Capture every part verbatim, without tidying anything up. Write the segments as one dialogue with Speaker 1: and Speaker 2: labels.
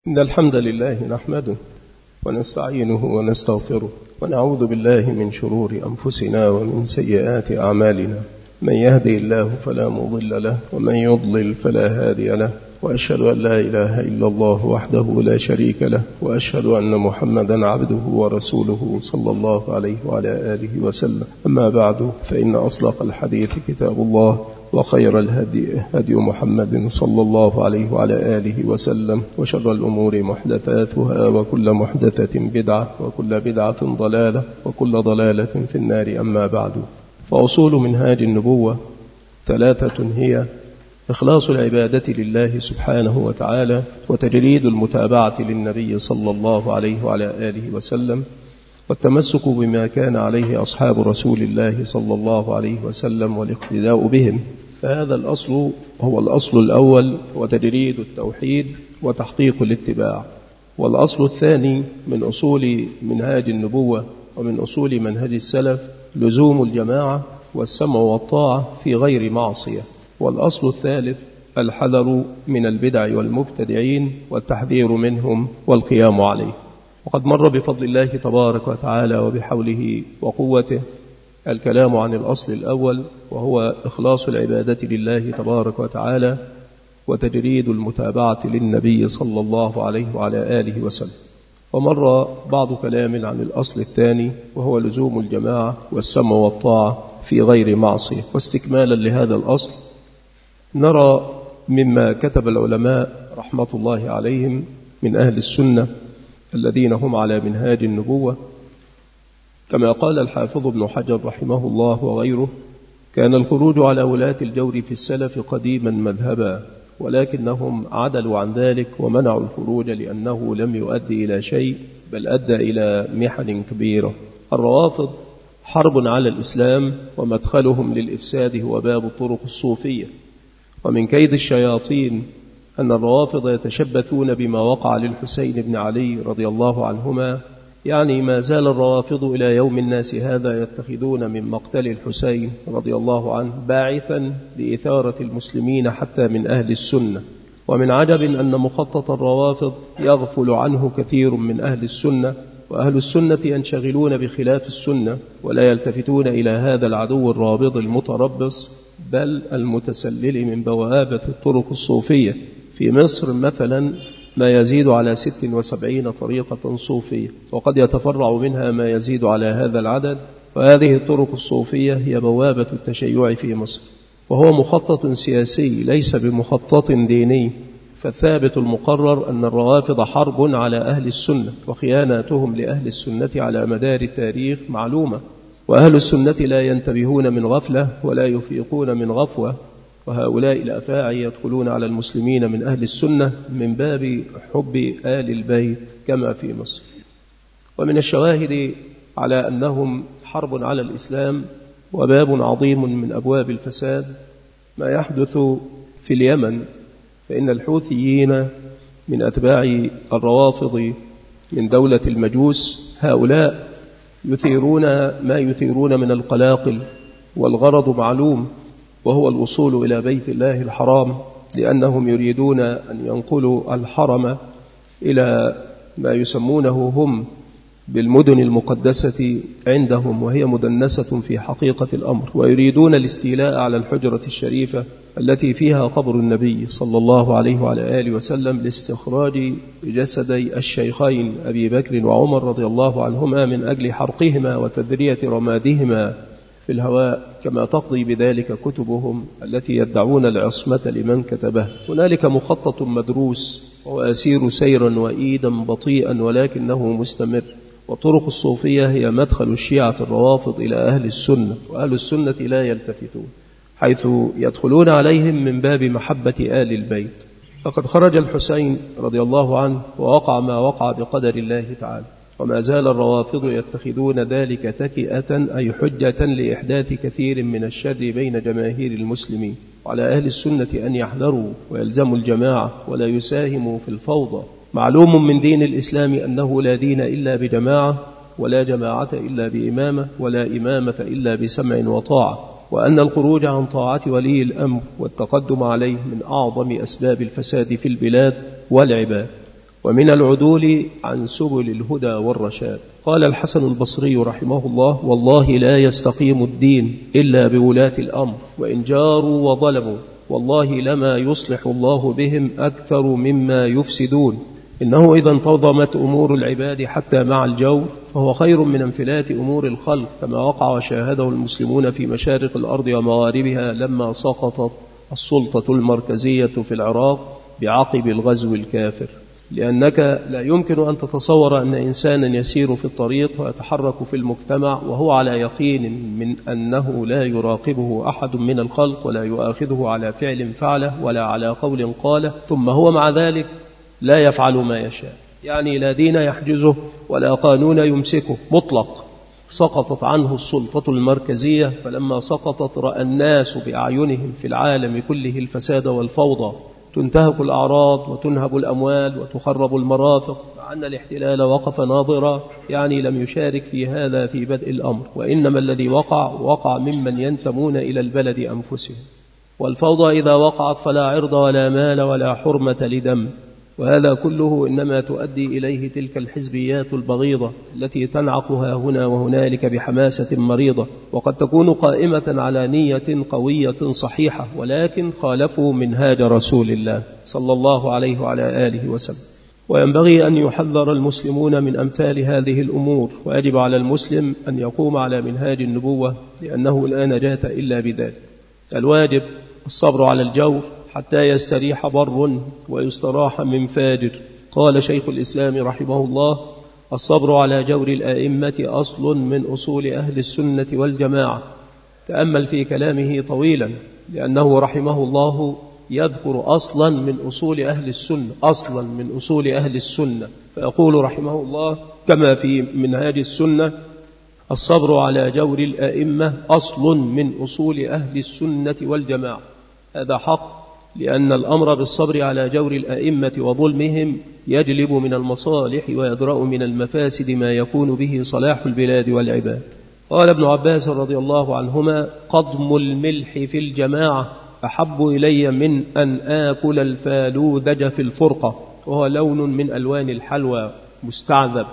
Speaker 1: إن الحمد لله نحمده ونستعينه ونستغفره ونعوذ بالله من شرور أنفسنا ومن سيئات أعمالنا. من يهدي الله فلا مضل له ومن يضلل فلا هادي له، وأشهد أن لا إله إلا الله وحده لا شريك له، وأشهد أن محمدا عبده ورسوله صلى الله عليه وعلى آله وسلم. أما بعد، فإن أصدق الحديث كتاب الله، وخير الهدي هدي محمد صلى الله عليه وعلى آله وسلم، وشر الأمور محدثاتها، وكل محدثة بدعة، وكل بدعة ضلالة، وكل ضلالة في النار. أما بعد، فأصول منهاج النبوة ثلاثة هي: إخلاص العبادة لله سبحانه وتعالى، وتجريد المتابعة للنبي صلى الله عليه وعلى آله وسلم، والتمسك بما كان عليه أصحاب رسول الله صلى الله عليه وسلم والاقتداء بهم. فهذا الأصل هو الأصل الأول، وتجريد التوحيد وتحقيق الاتباع. والأصل الثاني من أصول منهاج النبوة ومن أصول منهج السلف لزوم الجماعة والسمع والطاعة في غير معصية. والأصل الثالث الحذر من البدع والمبتدعين والتحذير منهم والقيام عليه. وقد مر بفضل الله تبارك وتعالى وبحوله وقوته الكلام عن الأصل الأول، وهو إخلاص العبادة لله تبارك وتعالى وتجريد المتابعة للنبي صلى الله عليه وعلى آله وسلم. ومر بعض كلام عن الأصل الثاني، وهو لزوم الجماعة والسمع والطاعة في غير معصية. واستكمالا لهذا الأصل، نرى مما كتب العلماء رحمة الله عليهم من أهل السنة الذين هم على منهاج النبوة، كما قال الحافظ ابن حجر رحمه الله وغيره: كان الخروج على ولاة الجور في السلف قديما مذهبا، ولكنهم عدلوا عن ذلك ومنعوا الخروج لأنه لم يؤدي إلى شيء، بل أدى إلى محن كبيرة. الروافض حرب على الإسلام، ومدخلهم للإفساد هو باب الطرق الصوفية. ومن كيد الشياطين أن الروافض يتشبثون بما وقع للحسين بن علي رضي الله عنهما، يعني ما زال الروافض إلى يوم الناس هذا يتخذون من مقتل الحسين رضي الله عنه باعثا لإثارة المسلمين حتى من أهل السنة. ومن عجب أن مخطط الروافض يغفل عنه كثير من أهل السنة، وأهل السنة ينشغلون بخلاف السنة ولا يلتفتون إلى هذا العدو الرابض المتربص، بل المتسلل من بوابة الطرق الصوفية. في مصر مثلا ما يزيد على ست وسبعين طريقة صوفية، وقد يتفرع منها ما يزيد على هذا العدد. وهذه الطرق الصوفية هي بوابة التشيع في مصر، وهو مخطط سياسي ليس بمخطط ديني. فالثابت المقرر أن الروافض حرب على أهل السنة، وخياناتهم لأهل السنة على مدار التاريخ معلومة، وأهل السنة لا ينتبهون من غفلة ولا يفيقون من غفوة. وهؤلاء الأفاعي يدخلون على المسلمين من أهل السنة من باب حب آل البيت كما في مصر. ومن الشواهد على أنهم حرب على الإسلام وباب عظيم من أبواب الفساد ما يحدث في اليمن، فإن الحوثيين من أتباع الروافض من دولة المجوس هؤلاء يثيرون ما يثيرون من القلاقل، والغرض معلوم، وهو الوصول إلى بيت الله الحرام، لأنهم يريدون أن ينقلوا الحرم إلى ما يسمونه هم بالمدن المقدسة عندهم، وهي مدنسة في حقيقة الأمر، ويريدون الاستيلاء على الحجرة الشريفة التي فيها قبر النبي صلى الله عليه وعلى آله وسلم لاستخراج جسدي الشيخين أبي بكر وعمر رضي الله عنهما من أجل حرقهما وتذرية رمادهما في الهواء، كما تقضي بذلك كتبهم التي يدعون العصمة لمن كتبه. هنالك مخطط مدروس وأسير سيرا وإيدا بطيئا ولكنه مستمر. وطرق الصوفية هي مدخل الشيعة الروافض إلى أهل السنة، وأهل السنة لا يلتفتون، حيث يدخلون عليهم من باب محبة آل البيت. فقد خرج الحسين رضي الله عنه ووقع ما وقع بقدر الله تعالى، وما زال الروافض يتخذون ذلك تكئة أي حجة لإحداث كثير من الشر بين جماهير المسلمين. وعلى أهل السنة أن يحذروا ويلزموا الجماعة ولا يساهموا في الفوضى. معلوم من دين الإسلام أنه لا دين إلا بجماعة، ولا جماعة إلا بإمامة، ولا إمامة إلا بسمع وطاعة، وأن الخروج عن طاعة ولي الأمر والتقدم عليه من أعظم أسباب الفساد في البلاد والعباد. ومن العدول عن سبل الهدى والرشاد. قال الحسن البصري رحمه الله: والله لا يستقيم الدين إلا بولاة الأمر، وإن جاروا وظلموا والله لما يصلح الله بهم أكثر مما يفسدون. إنه إذا انتظمت أمور العباد حتى مع الجور فهو خير من انفلات أمور الخلق، كما وقع وشاهده المسلمون في مشارق الأرض ومغاربها لما سقطت السلطة المركزية في العراق بعقب الغزو الكافر. لأنك لا يمكن أن تتصور أن إنسانا يسير في الطريق ويتحرك في المجتمع وهو على يقين من أنه لا يراقبه أحد من الخلق ولا يؤاخذه على فعل فعله ولا على قول قاله، ثم هو مع ذلك لا يفعل ما يشاء. يعني لا دين يحجزه ولا قانون يمسكه، مطلق. سقطت عنه السلطة المركزية، فلما سقطت رأى الناس بأعينهم في العالم كله الفساد والفوضى، تنتهك الأعراض وتنهب الأموال وتخرب المرافق، مع أن الاحتلال وقف ناظرا، يعني لم يشارك في هذا في بدء الأمر، وإنما الذي وقع وقع ممن ينتمون إلى البلد أنفسهم. والفوضى إذا وقعت فلا عرض ولا مال ولا حرمة لدم، وهذا كله إنما تؤدي إليه تلك الحزبيات البغيضة التي تنعقها هنا وهنالك بحماسة مريضة، وقد تكون قائمة على نية قوية صحيحة، ولكن خالفوا منهاج رسول الله صلى الله عليه وعلى آله وسلم. وينبغي أن يحذر المسلمون من أمثال هذه الأمور، ويجب على المسلم أن يقوم على منهاج النبوة، لأنه لا نجاة إلا بذلك. الواجب الصبر على الجور حتى يستريح بر ويستراح من فاجر. قال شيخ الإسلام رحمه الله: الصبر على جور الآئمة أصل من أصول أهل السنة والجماعة. تأمل في كلامه طويلا، لأنه رحمه الله يذكر أصلا من أصول أهل السنة، أصلا من أصول أهل السنة، فيقول رحمه الله كما في منهاج السنة: الصبر على جور الآئمة أصل من أصول أهل السنة والجماعة. هذا حق، لأن الأمر بالصبر على جور الأئمة وظلمهم يجلب من المصالح ويدرأ من المفاسد ما يكون به صلاح البلاد والعباد. قال ابن عباس رضي الله عنهما: قضم الملح في الجماعة أحب إلي من أن آكل الفالوذج في الفرقة، وهو لون من ألوان الحلوى مستعذب.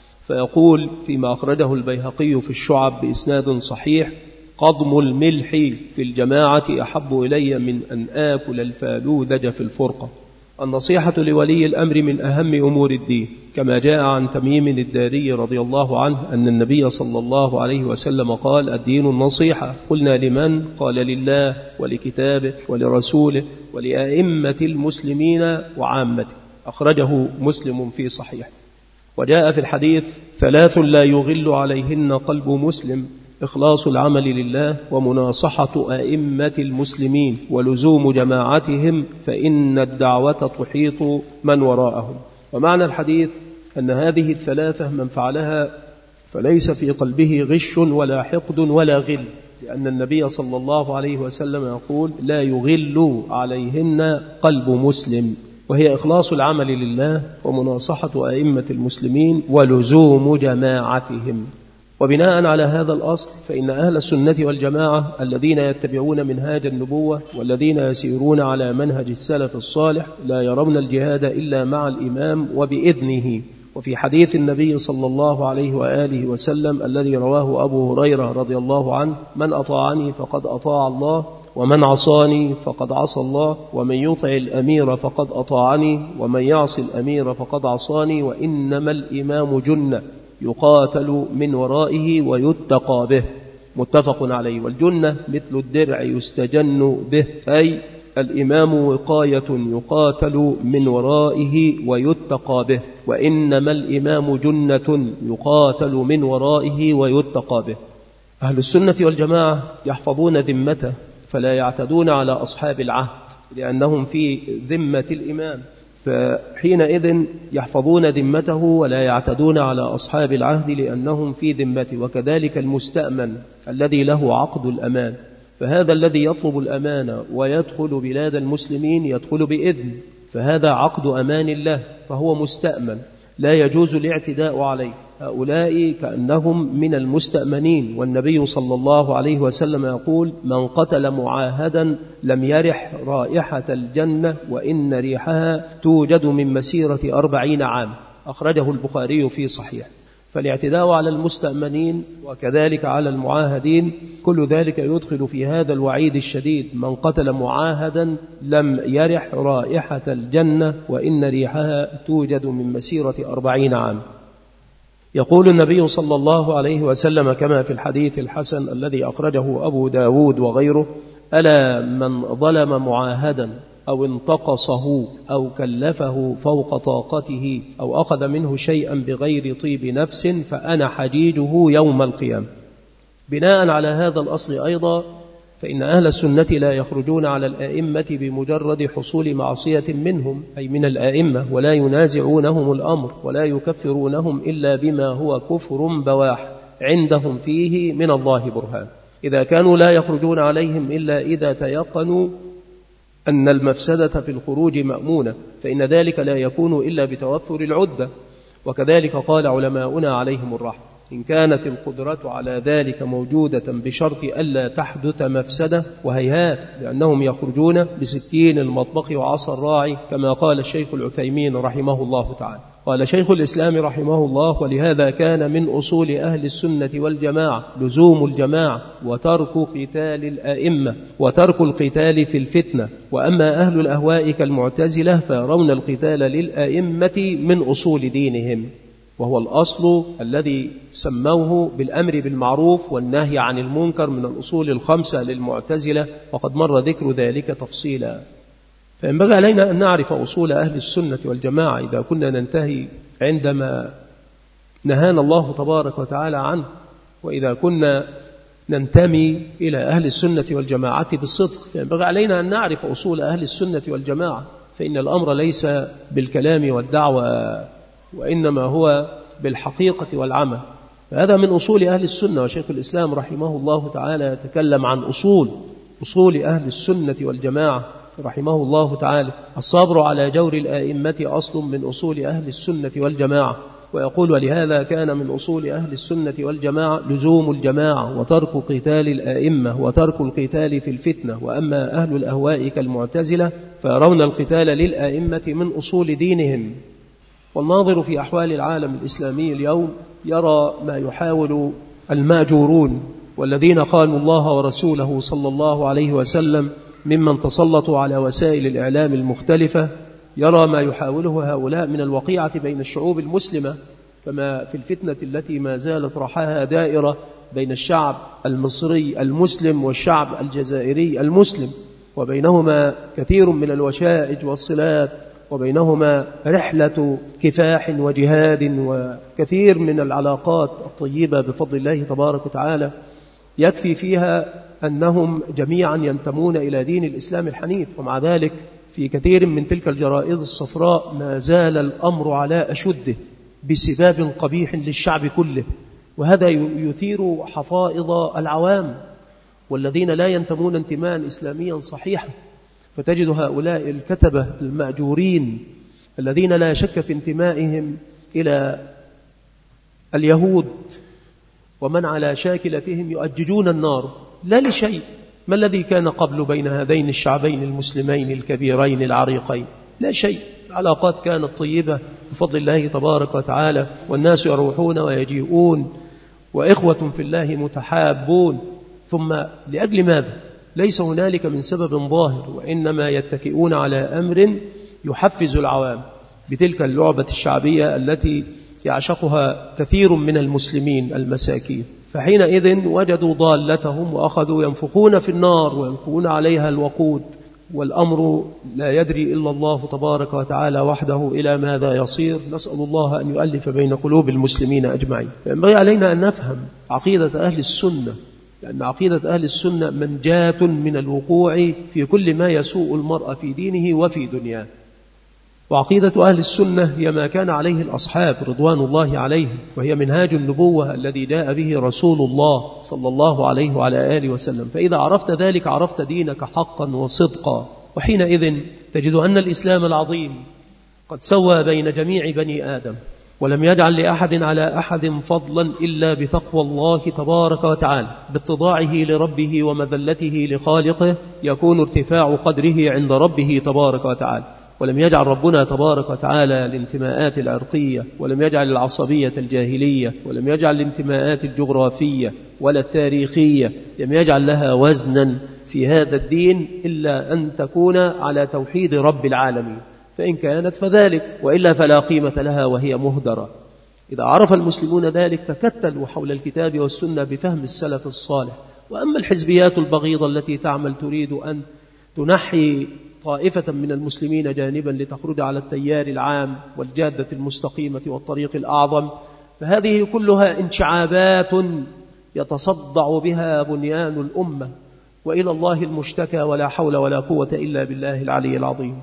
Speaker 1: فيقول فيما أخرجه البيهقي في الشعب بإسناد صحيح: قضم الملح في الجماعة أحب إلي من أن آكل الفالوذج في الفرقة. النصيحة لولي الأمر من أهم أمور الدين، كما جاء عن تميم الداري رضي الله عنه أن النبي صلى الله عليه وسلم قال: الدين النصيحة. قلنا: لمن؟ قال: لله ولكتابه ولرسوله ولأئمة المسلمين وعامته. أخرجه مسلم في صحيح. وجاء في الحديث: ثلاث لا يغل عليهن قلب مسلم: إخلاص العمل لله، ومناصحة أئمة المسلمين، ولزوم جماعتهم، فإن الدعوة تحيط من وراءهم. ومعنى الحديث أن هذه الثلاثة من فعلها فليس في قلبه غش ولا حقد ولا غل، لأن النبي صلى الله عليه وسلم يقول: لا يغل عليهن قلب مسلم، وهي إخلاص العمل لله ومناصحة أئمة المسلمين ولزوم جماعتهم. وبناء على هذا الأصل فإن أهل السنة والجماعة الذين يتبعون منهاج النبوة والذين يسيرون على منهج السلف الصالح لا يرون الجهاد إلا مع الإمام وبإذنه. وفي حديث النبي صلى الله عليه وآله وسلم الذي رواه أبو هريرة رضي الله عنه: من أطاعني فقد أطاع الله، ومن عصاني فقد عصى الله، ومن يطع الأمير فقد أطاعني، ومن يعص الأمير فقد عصاني، وإنما الإمام جنة يقاتل من ورائه ويتقى به. متفق عليه. والجنة مثل الدرع يستجن به، أي الإمام وقاية يقاتل من ورائه ويتقى به، وإنما الإمام جنة يقاتل من ورائه ويتقى به. أهل السنة والجماعة يحفظون ذمته، فلا يعتدون على أصحاب العهد لأنهم في ذمة الإمام، فحينئذ يحفظون ذمته ولا يعتدون على أصحاب العهد لأنهم في ذمته. وكذلك المستأمن الذي له عقد الأمان، فهذا الذي يطلب الأمان ويدخل بلاد المسلمين يدخل بإذن، فهذا عقد أمان الله، فهو مستأمن لا يجوز الاعتداء عليه. هؤلاء كأنهم من المستأمنين، والنبي صلى الله عليه وسلم يقول: من قتل معاهدا لم يرح رائحة الجنة وإن ريحها توجد من مسيرة أربعين عام. أخرجه البخاري في صحيح. فالاعتداء على المستأمنين وكذلك على المعاهدين كل ذلك يدخل في هذا الوعيد الشديد: من قتل معاهدا لم يرح رائحة الجنة وإن ريحها توجد من مسيرة أربعين عام. يقول النبي صلى الله عليه وسلم كما في الحديث الحسن الذي أخرجه أبو داود وغيره: ألا من ظلم معاهدا أو انتقصه أو كلفه فوق طاقته أو أخذ منه شيئا بغير طيب نفس فأنا حجيجه يوم القيامة. بناء على هذا الأصل أيضا فإن أهل السنة لا يخرجون على الآئمة بمجرد حصول معصية منهم أي من الآئمة، ولا ينازعونهم الأمر ولا يكفرونهم إلا بما هو كفر بواح عندهم فيه من الله برهان. إذا كانوا لا يخرجون عليهم إلا إذا تيقنوا أن المفسدة في الخروج مأمونة، فإن ذلك لا يكون إلا بتوفر العدة. وكذلك قال علماؤنا عليهم الرحمة: إن كانت القدرة على ذلك موجودة بشرط ألا تحدث مفسدة، وهيهات، لأنهم يخرجون بسكين المطبخ وعصا الراعي كما قال الشيخ العثيمين رحمه الله تعالى. قال شيخ الإسلام رحمه الله: ولهذا كان من أصول أهل السنة والجماعة لزوم الجماعة وترك قتال الآئمة وترك القتال في الفتنة. وأما أهل الأهواء كالمعتزلة فيرون القتال للآئمة من أصول دينهم، وهو الأصل الذي سموه بالأمر بالمعروف والنهي عن المنكر من الأصول الخمسة للمعتزلة، وقد مر ذكر ذلك تفصيلا. فينبغي علينا أن نعرف أصول أهل السنة والجماعة إذا كنا ننتهي عندما نهانا الله تبارك وتعالى عنه، وإذا كنا ننتمي إلى أهل السنة والجماعة بالصدق. فينبغي علينا أن نعرف أصول أهل السنة والجماعة، فإن الأمر ليس بالكلام والدعوة وإنما هو بالحقيقة والعمل. فهذا من أصول أهل السنة. وشيخ الإسلام رحمه الله تعالى يتكلم عن أصول أصول أهل السنة والجماعة رحمه الله تعالى: الصبر على جور الآئمة أصل من أصول أهل السنة والجماعة. ويقول: ولهذا كان من أصول أهل السنة والجماعة لزوم الجماعة وترك قتال الآئمة وترك القتال في الفتنة. وأما أهل الأهواء كالمعتزلة فيرون القتال للآئمة من أصول دينهم. والناظر في أحوال العالم الإسلامي اليوم يرى ما يحاول الماجورون والذين خانوا الله ورسوله صلى الله عليه وسلم ممن تسلطوا على وسائل الإعلام المختلفة، يرى ما يحاوله هؤلاء من الوقيعة بين الشعوب المسلمة، كما في الفتنة التي ما زالت رحاها دائرة بين الشعب المصري المسلم والشعب الجزائري المسلم، وبينهما كثير من الوشائج والصلات، وبينهما رحلة كفاح وجهاد وكثير من العلاقات الطيبة بفضل الله تبارك وتعالى، يكفي فيها أنهم جميعا ينتمون إلى دين الإسلام الحنيف. ومع ذلك في كثير من تلك الجرائد الصفراء ما زال الأمر على أشده بسباب قبيح للشعب كله، وهذا يثير حفائظ العوام والذين لا ينتمون انتماء إسلاميا صحيحا. فتجد هؤلاء الكتبة المأجورين الذين لا شك في انتمائهم إلى اليهود ومن على شاكلتهم يؤججون النار لا لشيء. ما الذي كان قبل بين هذين الشعبين المسلمين الكبيرين العريقين؟ لا شيء. العلاقات كانت طيبة بفضل الله تبارك وتعالى، والناس يروحون ويجيئون وإخوة في الله متحابون. ثم لأجل ماذا؟ ليس هنالك من سبب ظاهر، وإنما يتكئون على أمر يحفز العوام بتلك اللعبة الشعبية التي يعشقها كثير من المسلمين المساكين. فحينئذ وجدوا ضالتهم وأخذوا ينفخون في النار ويلقون عليها الوقود، والأمر لا يدري إلا الله تبارك وتعالى وحده إلى ماذا يصير. نسأل الله أن يؤلف بين قلوب المسلمين أجمعين. فينبغي علينا أن نفهم عقيدة أهل السنة، لأن عقيدة أهل السنة منجاة من الوقوع في كل ما يسوء المرء في دينه وفي دنياه. وعقيدة أهل السنة هي ما كان عليه الأصحاب رضوان الله عليهم، وهي منهاج النبوة الذي جاء به رسول الله صلى الله عليه وعلى آله وسلم. فإذا عرفت ذلك عرفت دينك حقا وصدقا، وحينئذ تجد أن الإسلام العظيم قد سوى بين جميع بني آدم،
Speaker 2: ولم يجعل لأحد على أحد فضلا إلا بتقوى الله تبارك وتعالى، باتضاعه لربه ومذلته لخالقه يكون ارتفاع قدره عند ربه تبارك وتعالى. ولم يجعل ربنا تبارك وتعالى الانتماءات العرقية، ولم يجعل العصبية الجاهلية، ولم يجعل الانتماءات الجغرافية ولا التاريخية، لم يجعل لها وزنا في هذا الدين إلا أن تكون على توحيد رب العالمين، فإن كانت فذلك، وإلا فلا قيمة لها وهي مهدرة. إذا عرف المسلمون ذلك تكتلوا حول الكتاب والسنة بفهم السلف الصالح. وأما الحزبيات البغيضة التي تعمل تريد أن تنحي طائفة من المسلمين جانبا لتخرج على التيار العام والجادة المستقيمة والطريق الأعظم، فهذه كلها انشعابات يتصدع بها بنيان الأمة، وإلى الله المشتكى، ولا حول ولا قوة إلا بالله العلي العظيم.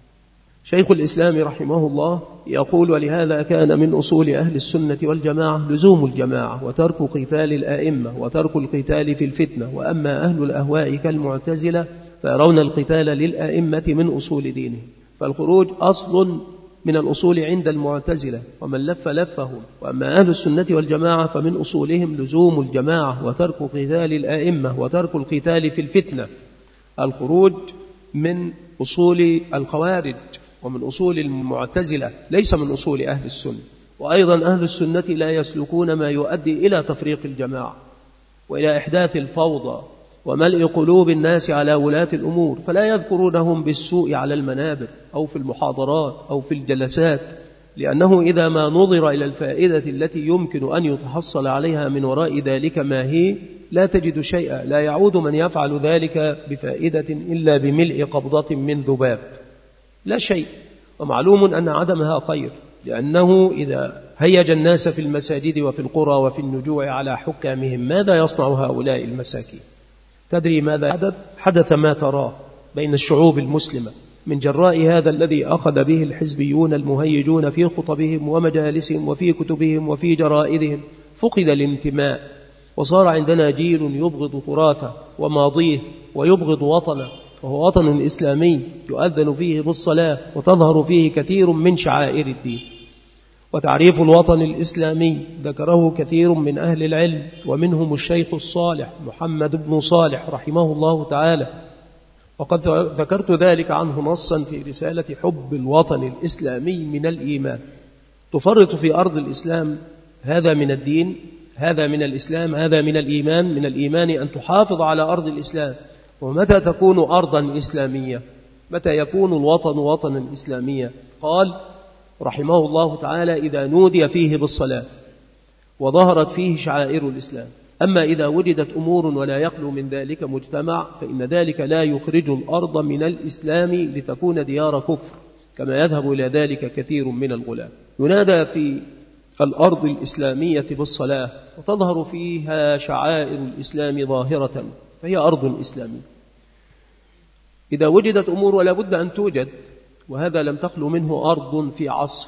Speaker 2: شيخ الإسلام رحمه الله يقول: ولهذا كان من أصول أهل السنة والجماعة لزوم الجماعة وترك قتال الآئمة وترك القتال في الفتنة. وأما أهل الأهواء كالمعتزلة فيرون القتال للآئمة من أصول دينهم، فالخروج أصل من الأصول عند المعتزلة ومن لف لفهم. وأما أهل السنة والجماعة فمن أصولهم لزوم الجماعة وترك قتال الآئمة وترك القتال في الفتنة. الخروج من أصول الخوارج ومن أصول المعتزلة، ليس من أصول أهل السنة. وأيضا أهل السنة لا يسلكون ما يؤدي إلى تفريق الجماعة وإلى إحداث الفوضى وملء قلوب الناس على ولاة الأمور، فلا يذكرونهم بالسوء على المنابر أو في المحاضرات أو في الجلسات، لأنه إذا ما نظر إلى الفائدة التي يمكن أن يتحصل عليها من وراء ذلك ما هي، لا تجد شيئا. لا يعود من يفعل ذلك بفائدة إلا بملء قبضة من ذباب، لا شيء. ومعلوم أن عدمها خير، لأنه إذا هيج الناس في المساجد وفي القرى وفي النجوع على حكامهم ماذا يصنع هؤلاء المساكين؟ تدري ماذا حدث؟ حدث ما تراه بين الشعوب المسلمة من جراء هذا الذي أخذ به الحزبيون المهيجون في خطبهم ومجالسهم وفي كتبهم وفي جرائدهم. فقد الانتماء، وصار عندنا جيل يبغض تراثه وماضيه ويبغض وطنه، وهو وطن إسلامي يؤذن فيه بالصلاة وتظهر فيه كثير من شعائر الدين. وتعريف الوطن الإسلامي ذكره كثير من أهل العلم، ومنهم الشيخ الصالح محمد بن صالح رحمه الله تعالى، وقد ذكرت ذلك عنه نصا في رسالة حب الوطن الإسلامي من الإيمان. تفرط في أرض الإسلام، هذا من الدين، هذا من الإسلام، هذا من الإيمان. من الإيمان أن تحافظ على أرض الإسلام. ومتى تكون أرضا إسلامية؟ متى يكون الوطن وطنا إسلاميا؟ قال رحمه الله تعالى: إذا نودي فيه بالصلاة وظهرت فيه شعائر الإسلام. أما إذا وجدت أمور ولا يخلو من ذلك مجتمع فإن ذلك لا يخرج الأرض من الإسلام لتكون ديار كفر، كما يذهب إلى ذلك كثير من الغلاة. ينادى في الأرض الإسلامية بالصلاة وتظهر فيها شعائر الإسلام ظاهرة، فهي أرض إسلامية. إذا وجدت أمور ولا بد أن توجد، وهذا لم تخلو منه أرض في عصر،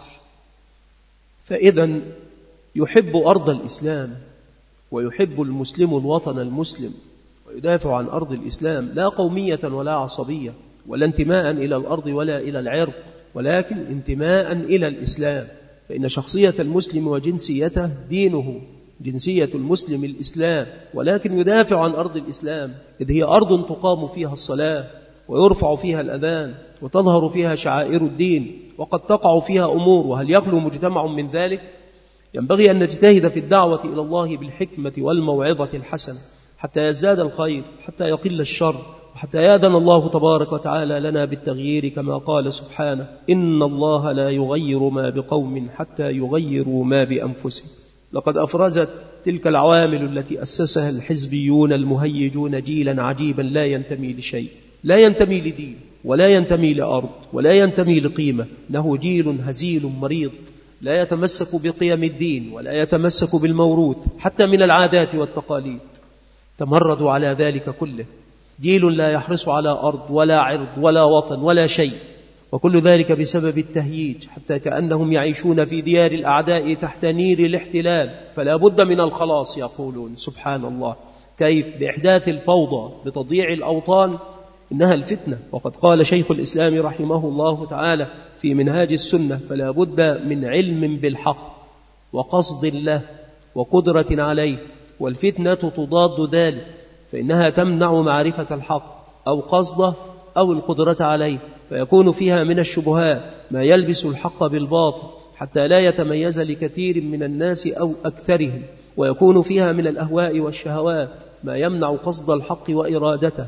Speaker 2: فإذا يحب أرض الإسلام ويحب المسلم الوطن المسلم ويدافع عن أرض الإسلام، لا قومية ولا عصبية ولا انتماء إلى الأرض ولا إلى العرق، ولكن انتماء إلى الإسلام. فإن شخصية المسلم وجنسيته دينه، جنسية المسلم الإسلام، ولكن يدافع عن أرض الإسلام، إذ هي أرض تقام فيها الصلاة ويرفع فيها الأذان وتظهر فيها شعائر الدين، وقد تقع فيها أمور، وهل يخلو مجتمع من ذلك؟ ينبغي أن نجتهد في الدعوة إلى الله بالحكمة والموعظة الحسنة حتى يزداد الخير، حتى يقل الشر، وحتى يأذن الله تبارك وتعالى لنا بالتغيير، كما قال سبحانه: إن الله لا يغير ما بقوم حتى يغيروا ما بأنفسهم. لقد أفرزت تلك العوامل التي أسسها الحزبيون المهيجون جيلا عجيبا لا ينتمي لشيء، لا ينتمي لدين ولا ينتمي لأرض ولا ينتمي لقيمة. إنه جيل هزيل مريض لا يتمسك بقيم الدين ولا يتمسك بالموروث حتى من العادات والتقاليد، تمردوا على ذلك كله. جيل لا يحرص على أرض ولا عرض ولا وطن ولا شيء، وكل ذلك بسبب التهييج، حتى كأنهم يعيشون في ديار الأعداء تحت نير الاحتلال، فلا بد من الخلاص. يقولون سبحان الله، كيف؟ بإحداث الفوضى، بتضييع الأوطان، إنها الفتنة. وقد قال شيخ الإسلام رحمه الله تعالى في منهاج السنة: فلا بد من علم بالحق وقصد له وقدرة عليه، والفتنة تضاد ذلك، فإنها تمنع معرفة الحق أو قصده أو القدرة عليه، فيكون فيها من الشبهات ما يلبس الحق بالباطل حتى لا يتميز لكثير من الناس أو أكثرهم، ويكون فيها من الأهواء والشهوات ما يمنع قصد الحق وإرادته،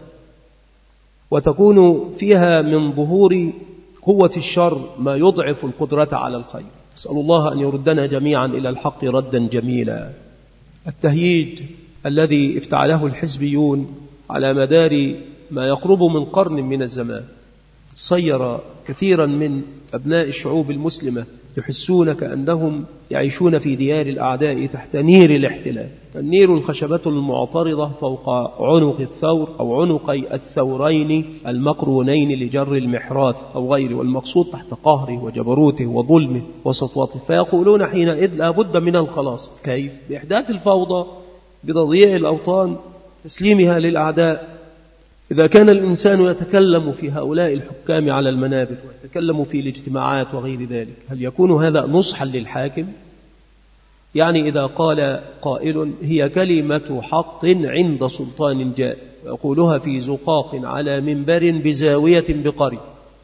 Speaker 2: وتكون فيها من ظهور قوة الشر ما يضعف القدرة على الخير. أسأل الله أن يردنا جميعا إلى الحق ردا جميلا. التهييج الذي افتعله الحزبيون على مدار ما يقرب من قرن من الزمان صير كثيرا من أبناء الشعوب المسلمة يحسون كأنهم يعيشون في ديار الأعداء تحت نير الاحتلال. النير الخشبة المعترضة فوق عنق الثور أو عنقي الثورين المقرونين لجر المحراث أو غيره، والمقصود تحت قهره وجبروته وظلمه وسطوته. فيقولون حينئذ لا بد من الخلاص. كيف؟ بإحداث الفوضى، بتضييع الأوطان، تسليمها للأعداء. إذا كان الإنسان يتكلم في هؤلاء الحكام على المنابر ويتكلم في الاجتماعات وغير ذلك، هل يكون هذا نصحا للحاكم؟ يعني إذا قال قائل هي كلمة حق عند سلطان جائر ويقولها في زقاق على منبر بزاوية بقرية،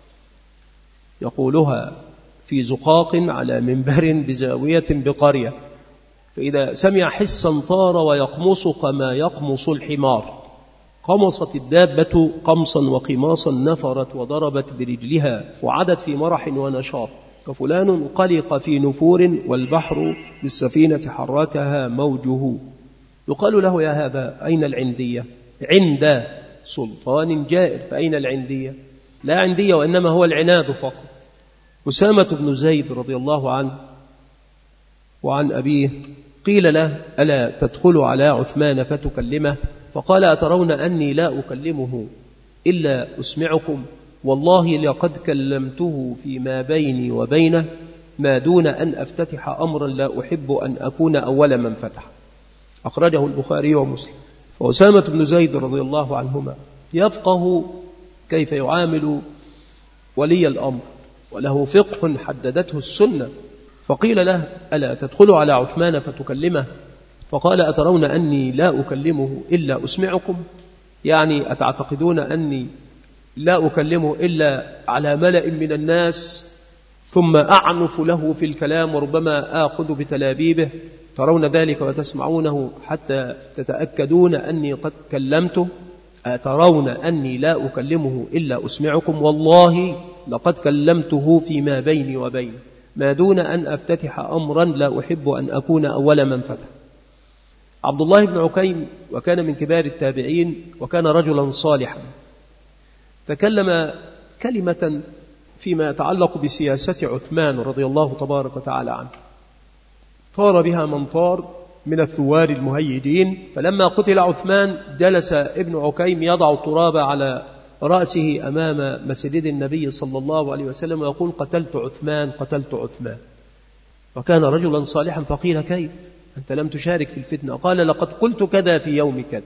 Speaker 2: يقولها في زقاق على منبر بزاوية بقرية، فإذا سمع حسا طار ويقمص كما يقمص الحمار، قمصت الدابة قمصا وقماصا، نفرت وضربت برجلها وعدت في مرح ونشاط، وفلان قلق في نفور والبحر بالسفينة حركها موجه. يقال له يا هذا أين العندية؟ عند سلطان جائر، فأين العندية؟ لا عندية، وإنما هو العناد فقط. أسامة بن زيد رضي الله عنه وعن أبيه قيل له ألا تدخل على عثمان فتكلمه؟ فقال أترون أني لا أكلمه إلا أسمعكم؟ والله لقد كلمته فيما بيني وبينه ما دون أن أفتتح أمرا لا أحب أن أكون أول من فتح. أخرجه البخاري ومسلم. فأسامة بن زيد رضي الله عنهما يفقه كيف يعامل ولي الأمر، وله فقه حددته السنة. فقيل له ألا تدخل على عثمان فتكلمه؟ فقال أترون أني لا أكلمه إلا أسمعكم؟ يعني أتعتقدون أني لا أكلمه إلا على ملأ من الناس ثم أعنف له في الكلام وربما آخذ بتلابيبه؟ ترون ذلك وتسمعونه حتى تتأكدون أني قد كلمته؟ أترون أني لا أكلمه إلا أسمعكم؟ والله لقد كلمته فيما بيني وبينه ما دون أن أفتتح أمرا لا أحب أن أكون أول من فتح. عبد الله بن عكيم وكان من كبار التابعين وكان رجلا صالحا، تكلم كلمة فيما يتعلق بسياسة عثمان رضي الله تبارك وتعالى عنه، طار بها من طار من الثوار المهيجين. فلما قتل عثمان جلس ابن عكيم يضع التراب على رأسه أمام مسجد النبي صلى الله عليه وسلم ويقول قتلت عثمان قتلت عثمان، وكان رجلا صالحا. فقيل كيف أنت لم تشارك في الفتنة؟ قال لقد قلت كذا في يوم كذا.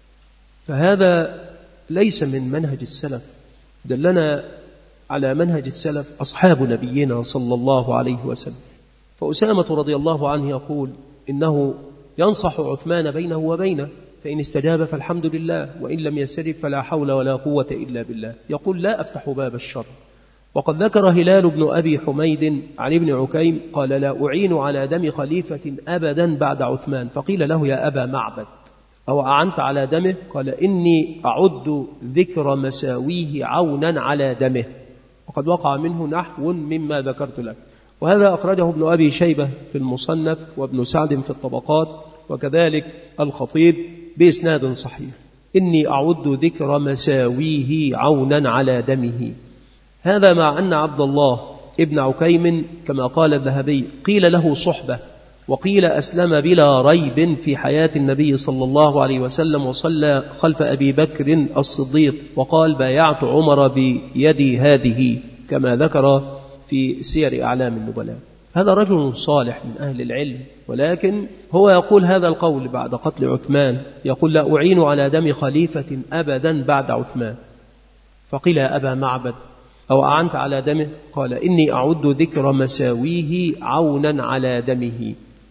Speaker 2: فهذا ليس من منهج السلف، دلنا على منهج السلف أصحاب نبينا صلى الله عليه وسلم. فأسامة رضي الله عنه يقول إنه ينصح عثمان بينه وبينه، فإن استجاب فالحمد لله، وإن لم يستجب فلا حول ولا قوة إلا بالله. يقول لا أفتح باب الشر. وقد ذكر هلال بن أبي حميد عن ابن عكيم قال لا أعين على دم خليفة أبدا بعد عثمان. فقيل له يا أبا معبد أو أعنت على دمه؟ قال إني أعد ذكر مساويه عونا على دمه. وقد وقع منه نحو مما ذكرت لك. وهذا أخرجه ابن أبي شيبة في المصنف وابن سعد في الطبقات وكذلك الخطيب بإسناد صحيح. إني أعد ذكر مساويه عونا على دمه. هذا مع أن عبد الله ابن عكيم كما قال الذهبي قيل له صحبة، وقيل أسلم بلا ريب في حياة النبي صلى الله عليه وسلم وصلى خلف أبي بكر الصديق، وقال بايعت عمر بيدي هذه كما ذكر في سير أعلام النبلاء. هذا رجل صالح من أهل العلم، ولكن هو يقول هذا القول بعد قتل عثمان، يقول لا أعين على دم خليفة أبدا بعد عثمان. فقيل يا أبا معبد أو أعنت على دمه؟ قال إني أعد ذكر مساويه عونا على دمه.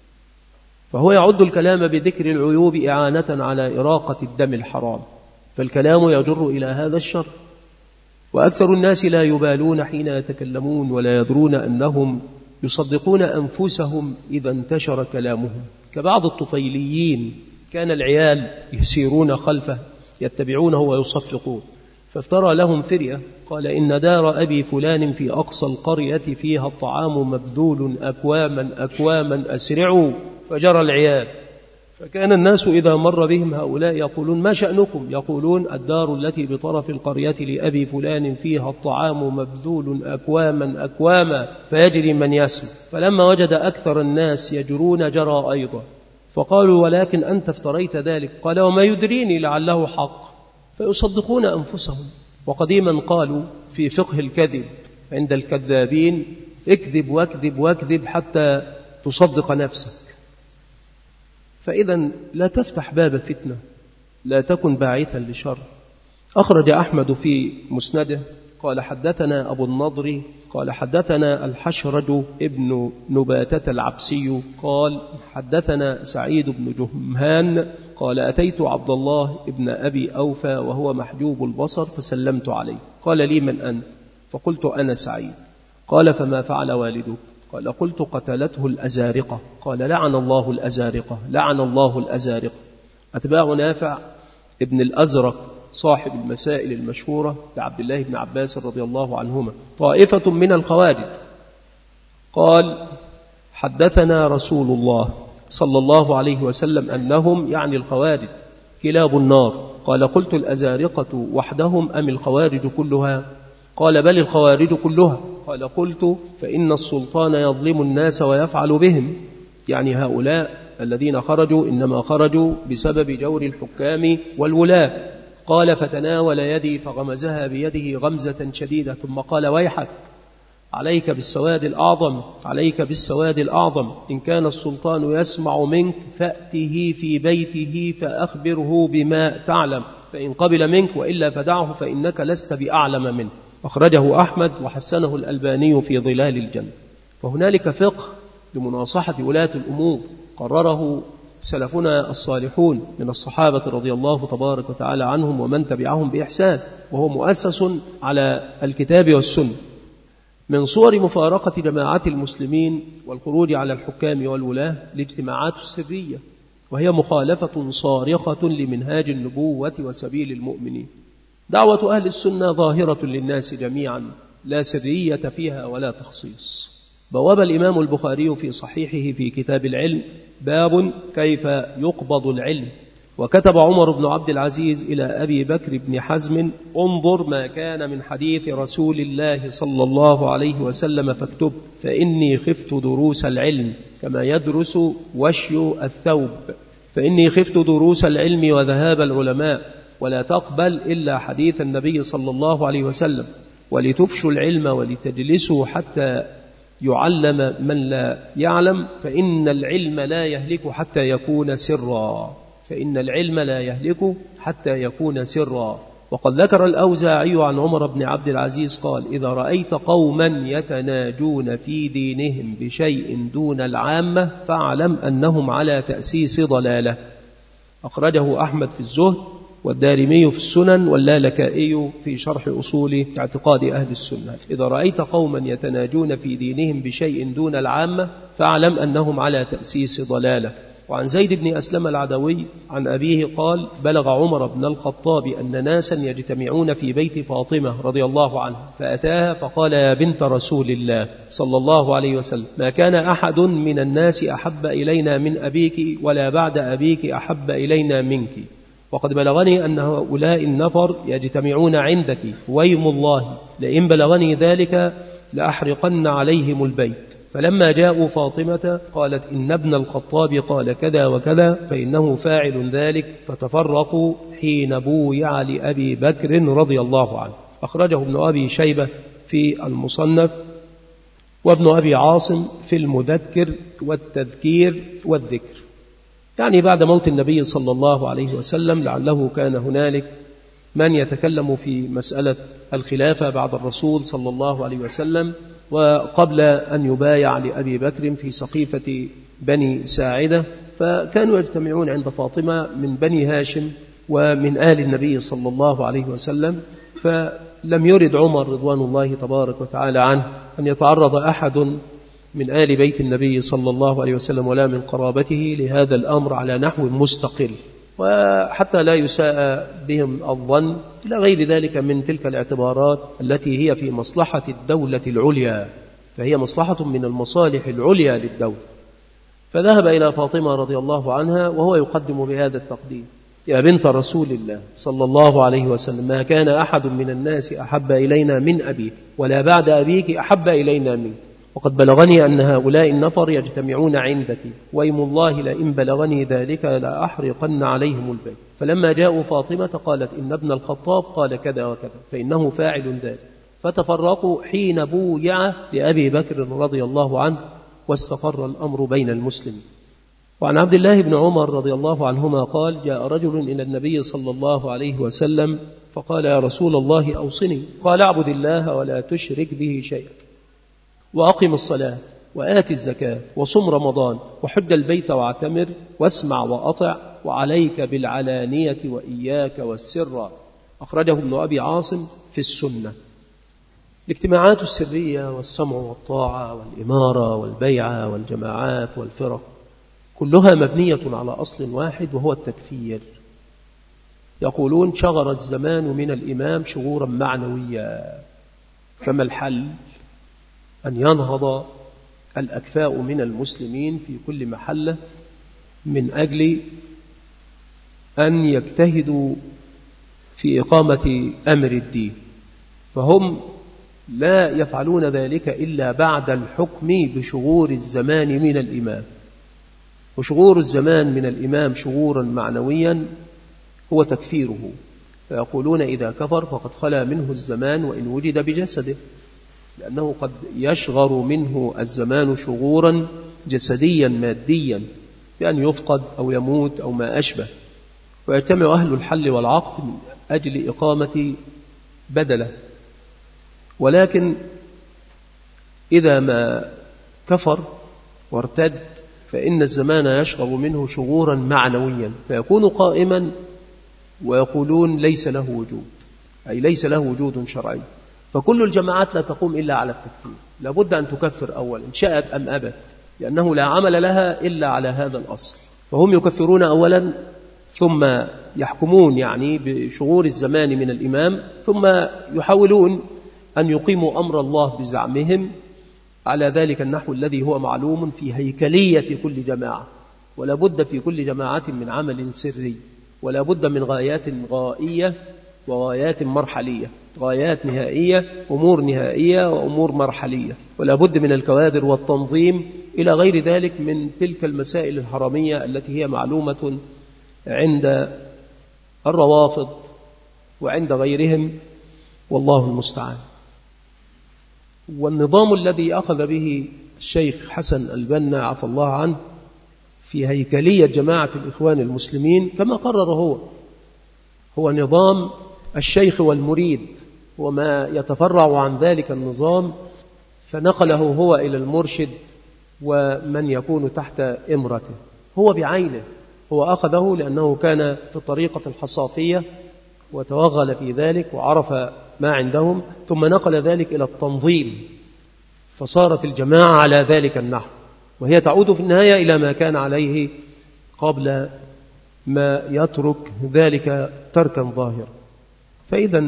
Speaker 2: فهو يعد الكلام بذكر العيوب إعانة على إراقة الدم الحرام، فالكلام يجر إلى هذا الشر. وأكثر الناس لا يبالون حين يتكلمون ولا يدرون أنهم يصدقون أنفسهم إذا انتشر كلامهم، كبعض الطفيليين كان العيال يسيرون خلفه يتبعونه ويصفقون، فافترى لهم فرية قال إن دار أبي فلان في أقصى القرية فيها الطعام مبذول أكواما أكواما أسرعوا، فجرى العيال. فكان الناس إذا مر بهم هؤلاء يقولون ما شأنكم؟ يقولون الدار التي بطرف القرية لأبي فلان فيها الطعام مبذول أكواما أكواما، فيجري من يسمع. فلما وجد أكثر الناس يجرون جرى أيضا، فقالوا ولكن أنت افتريت ذلك. قال وما يدريني لعله حق، فيصدقون أنفسهم. وقديما قالوا في فقه الكذب عند الكذابين اكذب واكذب واكذب حتى تصدق نفسك. فإذا لا تفتح باب فتنة، لا تكن باعثا لشر. أخرج أحمد في مسنده قال حدثنا أبو النضر قال حدثنا الحشرج ابن نباتة العبسي قال حدثنا سعيد بن جهمان قال أتيت عبد الله ابن أبي أوفى وهو محجوب البصر فسلمت عليه، قال لي من أنت؟ فقلت أنا سعيد. قال فما فعل والدك؟ قال قلت قتلته الأزارقة. قال لعن الله الأزارقة لعن الله الأزارقة. أتباع نافع ابن الأزرق صاحب المسائل المشهورة لعبد الله بن عباس رضي الله عنهما طائفة من الخوارج قال حدثنا رسول الله صلى الله عليه وسلم أنهم يعني الخوارج كلاب النار. قال قلت الأزارقة وحدهم أم الخوارج كلها؟ قال بل الخوارج كلها. قال قلت فإن السلطان يظلم الناس ويفعل بهم، يعني هؤلاء الذين خرجوا إنما خرجوا بسبب جور الحكام والولاة. قال فتناول يدي فغمزها بيده غمزة شديدة ثم قال ويحك عليك بالسواد الأعظم عليك بالسواد الأعظم، إن كان السلطان يسمع منك فأته في بيته فأخبره بما تعلم، فإن قبل منك وإلا فدعه فإنك لست بأعلم منه. أخرجه أحمد وحسنه الألباني في ظلال الجنة. فهنالك فقه لمناصحة ولاة الأمور قرره سلفنا الصالحون من الصحابة رضي الله تبارك وتعالى عنهم ومن تبعهم بإحسان، وهو مؤسس على الكتاب والسنة. من صور مفارقة جماعة المسلمين والخروج على الحكام والولاة الاجتماعات السرية، وهي مخالفة صارخة لمنهاج النبوة وسبيل المؤمنين. دعوة أهل السنة ظاهرة للناس جميعا لا سرية فيها ولا تخصيص. بواب الإمام البخاري في صحيحه في كتاب العلم باب كيف يقبض العلم، وكتب عمر بن عبد العزيز إلى أبي بكر بن حزم انظر ما كان من حديث رسول الله صلى الله عليه وسلم فاكتب، فإني خفت دروس العلم كما يدرس وشي الثوب، فإني خفت دروس العلم وذهاب العلماء، ولا تقبل إلا حديث النبي صلى الله عليه وسلم، ولتفشوا العلم ولتجلسوا حتى يعلم من لا يعلم، فإن العلم لا يهلك حتى يكون سرا فإن العلم لا يهلك حتى يكون سرا. وقد ذكر الأوزاعي عن عمر بن عبد العزيز قال إذا رأيت قوما يتناجون في دينهم بشيء دون العامة فاعلم أنهم على تأسيس ضلالة. أخرجه أحمد في الزهد والدارمي في السنن واللالكائي في شرح أصول اعتقاد أهل السنة. إذا رأيت قوما يتناجون في دينهم بشيء دون العامة فاعلم أنهم على تأسيس ضلالة. وعن زيد بن أسلم العدوي عن أبيه قال بلغ عمر بن الخطاب أن ناسا يجتمعون في بيت فاطمة رضي الله عنها، فأتاها فقال يا بنت رسول الله صلى الله عليه وسلم ما كان أحد من الناس أحب إلينا من أبيك ولا بعد أبيك أحب إلينا منك، وقد بلغني أن هؤلاء النفر يجتمعون عندك، ويم الله لئن بلغني ذلك لأحرقن عليهم البيت. فلما جاءوا فاطمة قالت إن ابن الخطاب قال كذا وكذا فإنه فاعل ذلك، فتفرقوا حين بويع لأبي بكر رضي الله عنه. أخرجه ابن أبي شيبة في المصنف وابن أبي عاصم في المذكر والتذكير والذكر، يعني بعد موت النبي صلى الله عليه وسلم، لعله كان هنالك من يتكلم في مسألة الخلافة بعد الرسول صلى الله عليه وسلم، وقبل أن يبايع لأبي بكر في سقيفة بني ساعدة فكانوا يجتمعون عند فاطمة من بني هاشم ومن آل النبي صلى الله عليه وسلم. فلم يرد عمر رضوان الله تبارك وتعالى عنه أن يتعرض أحد من آل بيت النبي صلى الله عليه وسلم ولا من قرابته لهذا الأمر على نحو مستقل، وحتى لا يساء بهم الظن إلى غير ذلك من تلك الاعتبارات التي هي في مصلحة الدولة العليا، فهي مصلحة من المصالح العليا للدولة. فذهب إلى فاطمة رضي الله عنها وهو يقدم بهذا التقديم: يا بنت رسول الله صلى الله عليه وسلم، ما كان أحد من الناس أحب إلينا من أبيك، ولا بعد أبيك أحب إلينا منك، وقد بلغني أن هؤلاء النفر يجتمعون عندك، وإيم الله لئن بلغني ذلك لأحرقن عليهم البيت. فلما جاءوا فاطمة قالت: إن ابن الخطاب قال كذا وكذا فإنه فاعل ذلك. فتفرقوا حين بويع لأبي بكر رضي الله عنه، واستقر الأمر بين المسلمين. وعن عبد الله بن عمر رضي الله عنهما قال: جاء رجل إلى النبي صلى الله عليه وسلم فقال: يا رسول الله أوصني. قال: اعبد الله ولا تشرك به شيئا، وأقم الصلاة، وآت الزكاة، وصم رمضان، وحج البيت واعتمر، واسمع وأطع، وعليك بالعلانية وإياك والسر. أخرجه ابن أبي عاصم في السنة. الاجتماعات السرية والسمع والطاعة والإمارة والبيعة والجماعات والفرق كلها مبنية على أصل واحد، وهو التكفير. يقولون: شغر الزمان من الإمام شغورا معنويا، فما الحل؟ أن ينهض الأكفاء من المسلمين في كل محلة من أجل أن يجتهدوا في إقامة أمر الدين، فهم لا يفعلون ذلك إلا بعد الحكم بشغور الزمان من الإمام. وشغور الزمان من الإمام شغورا معنويا هو تكفيره، فيقولون: إذا كفر فقد خلا منه الزمان وإن وجد بجسده، لأنه قد يشغر منه الزمان شغورا جسديا ماديا بأن يفقد أو يموت أو ما أشبه، ويجتمع أهل الحل والعقد من أجل إقامة بدله. ولكن إذا ما كفر وارتد فإن الزمان يشغر منه شغورا معنويا، فيكون قائما ويقولون ليس له وجود، أي ليس له وجود شرعي. فكل الجماعات لا تقوم إلا على التكفير، لابد أن تكفر أولا إن شاءت أم أبت، لأنه لا عمل لها إلا على هذا الأصل. فهم يكفرون أولا ثم يحكمون يعني بشغور الزمان من الإمام، ثم يحاولون أن يقيموا أمر الله بزعمهم على ذلك النحو الذي هو معلوم في هيكلية كل جماعة. ولا بد في كل جماعة من عمل سري، ولا بد من غايات غائية وغايات مرحلية، غايات نهائية، أمور نهائية وأمور مرحلية، ولا بد من الكوادر والتنظيم إلى غير ذلك من تلك المسائل الهرمية التي هي معلومة عند الروافض وعند غيرهم، والله المستعان. والنظام الذي أخذ به الشيخ حسن البنا عفى الله عنه في هيكلية جماعة الإخوان المسلمين كما قرر هو هو نظام الشيخ والمريد، وما يتفرع عن ذلك النظام فنقله هو إلى المرشد ومن يكون تحت إمرته. هو بعينه هو أخذه لأنه كان في الطريقة الحصافية وتوغل في ذلك وعرف ما عندهم، ثم نقل ذلك إلى التنظيم، فصارت الجماعة على ذلك النحو، وهي تعود في النهاية إلى ما كان عليه قبل ما يترك ذلك تركا ظاهرا. فإذا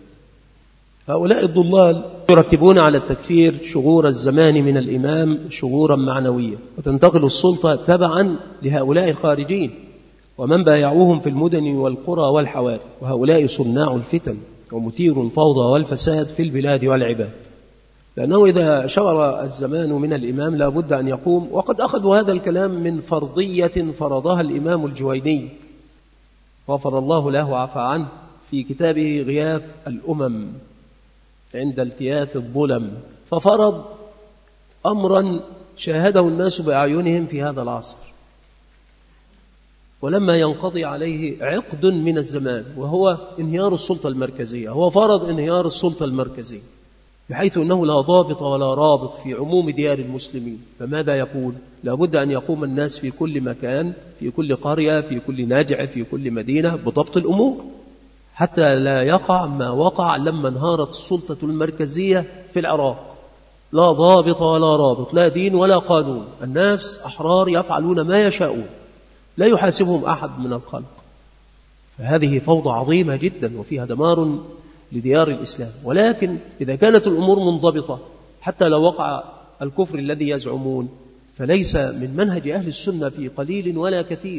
Speaker 2: هؤلاء الضلال يرتبون على التكفير شغور الزمان من الإمام شغورا معنويا، وتنتقل السلطة تبعا لهؤلاء الخارجين ومن بايعوهم في المدن والقرى والحواري، وهؤلاء صناع الفتن ومثير الفوضى والفساد في البلاد والعباد، لأنه إذا شغر الزمان من الإمام لا بد أن يقوم. وقد أخذوا هذا الكلام من فرضية فرضها الإمام الجويني غفر الله له وعفى عنه في كتابه غياث الأمم عند التياث الظلم، ففرض أمرا شاهده الناس بأعينهم في هذا العصر، ولما ينقضي عليه عقد من الزمان وهو انهيار السلطة المركزية، هو فرض انهيار السلطة المركزية، بحيث أنه لا ضابط ولا رابط في عموم ديار المسلمين. فماذا يقول؟ لابد أن يقوم الناس في كل مكان، في كل قرية، في كل نجع، في كل مدينة بضبط الأمور، حتى لا يقع ما وقع لما انهارت السلطة المركزية في العراق. لا ضابط ولا رابط، لا دين ولا قانون، الناس أحرار يفعلون ما يشاءون، لا يحاسبهم أحد من الخلق. فهذه فوضى عظيمة جدا وفيها دمار لديار الإسلام. ولكن إذا كانت الأمور منضبطة حتى لو وقع الكفر الذي يزعمون، فليس من منهج أهل السنة في قليل ولا كثير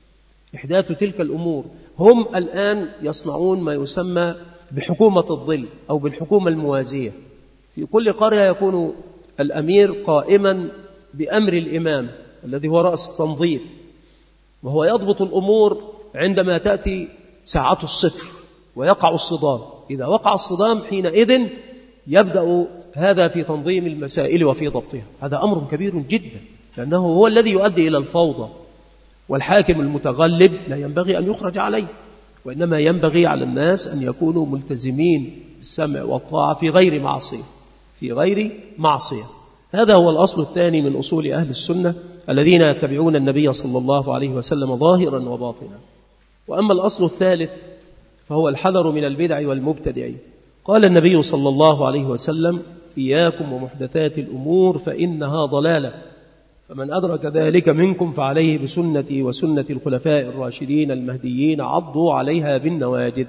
Speaker 2: إحداث تلك الأمور. هم الآن يصنعون ما يسمى بحكومة الظل أو بالحكومة الموازية. في كل قرية يكون الأمير قائما بأمر الإمام الذي هو رأس التنظيم، وهو يضبط الأمور عندما تأتي ساعة الصفر ويقع الصدام. إذا وقع الصدام حينئذ يبدأ هذا في تنظيم المسائل وفي ضبطها. هذا أمر كبير جدا، لأنه هو الذي يؤدي إلى الفوضى. والحاكم المتغلب لا ينبغي أن يخرج عليه، وإنما ينبغي على الناس أن يكونوا ملتزمين بالسمع والطاعة في غير معصية في غير معصية. هذا هو الأصل الثاني من أصول أهل السنة الذين يتبعون النبي صلى الله عليه وسلم ظاهرا وباطنا. وأما الأصل الثالث فهو الحذر من البدع والمبتدعين. قال النبي صلى الله عليه وسلم: إياكم ومحدثات الأمور فإنها ضلالة، فمن أدرك ذلك منكم فعليه بسنتي وسنة الخلفاء الراشدين المهديين عضوا عليها بالنواجذ.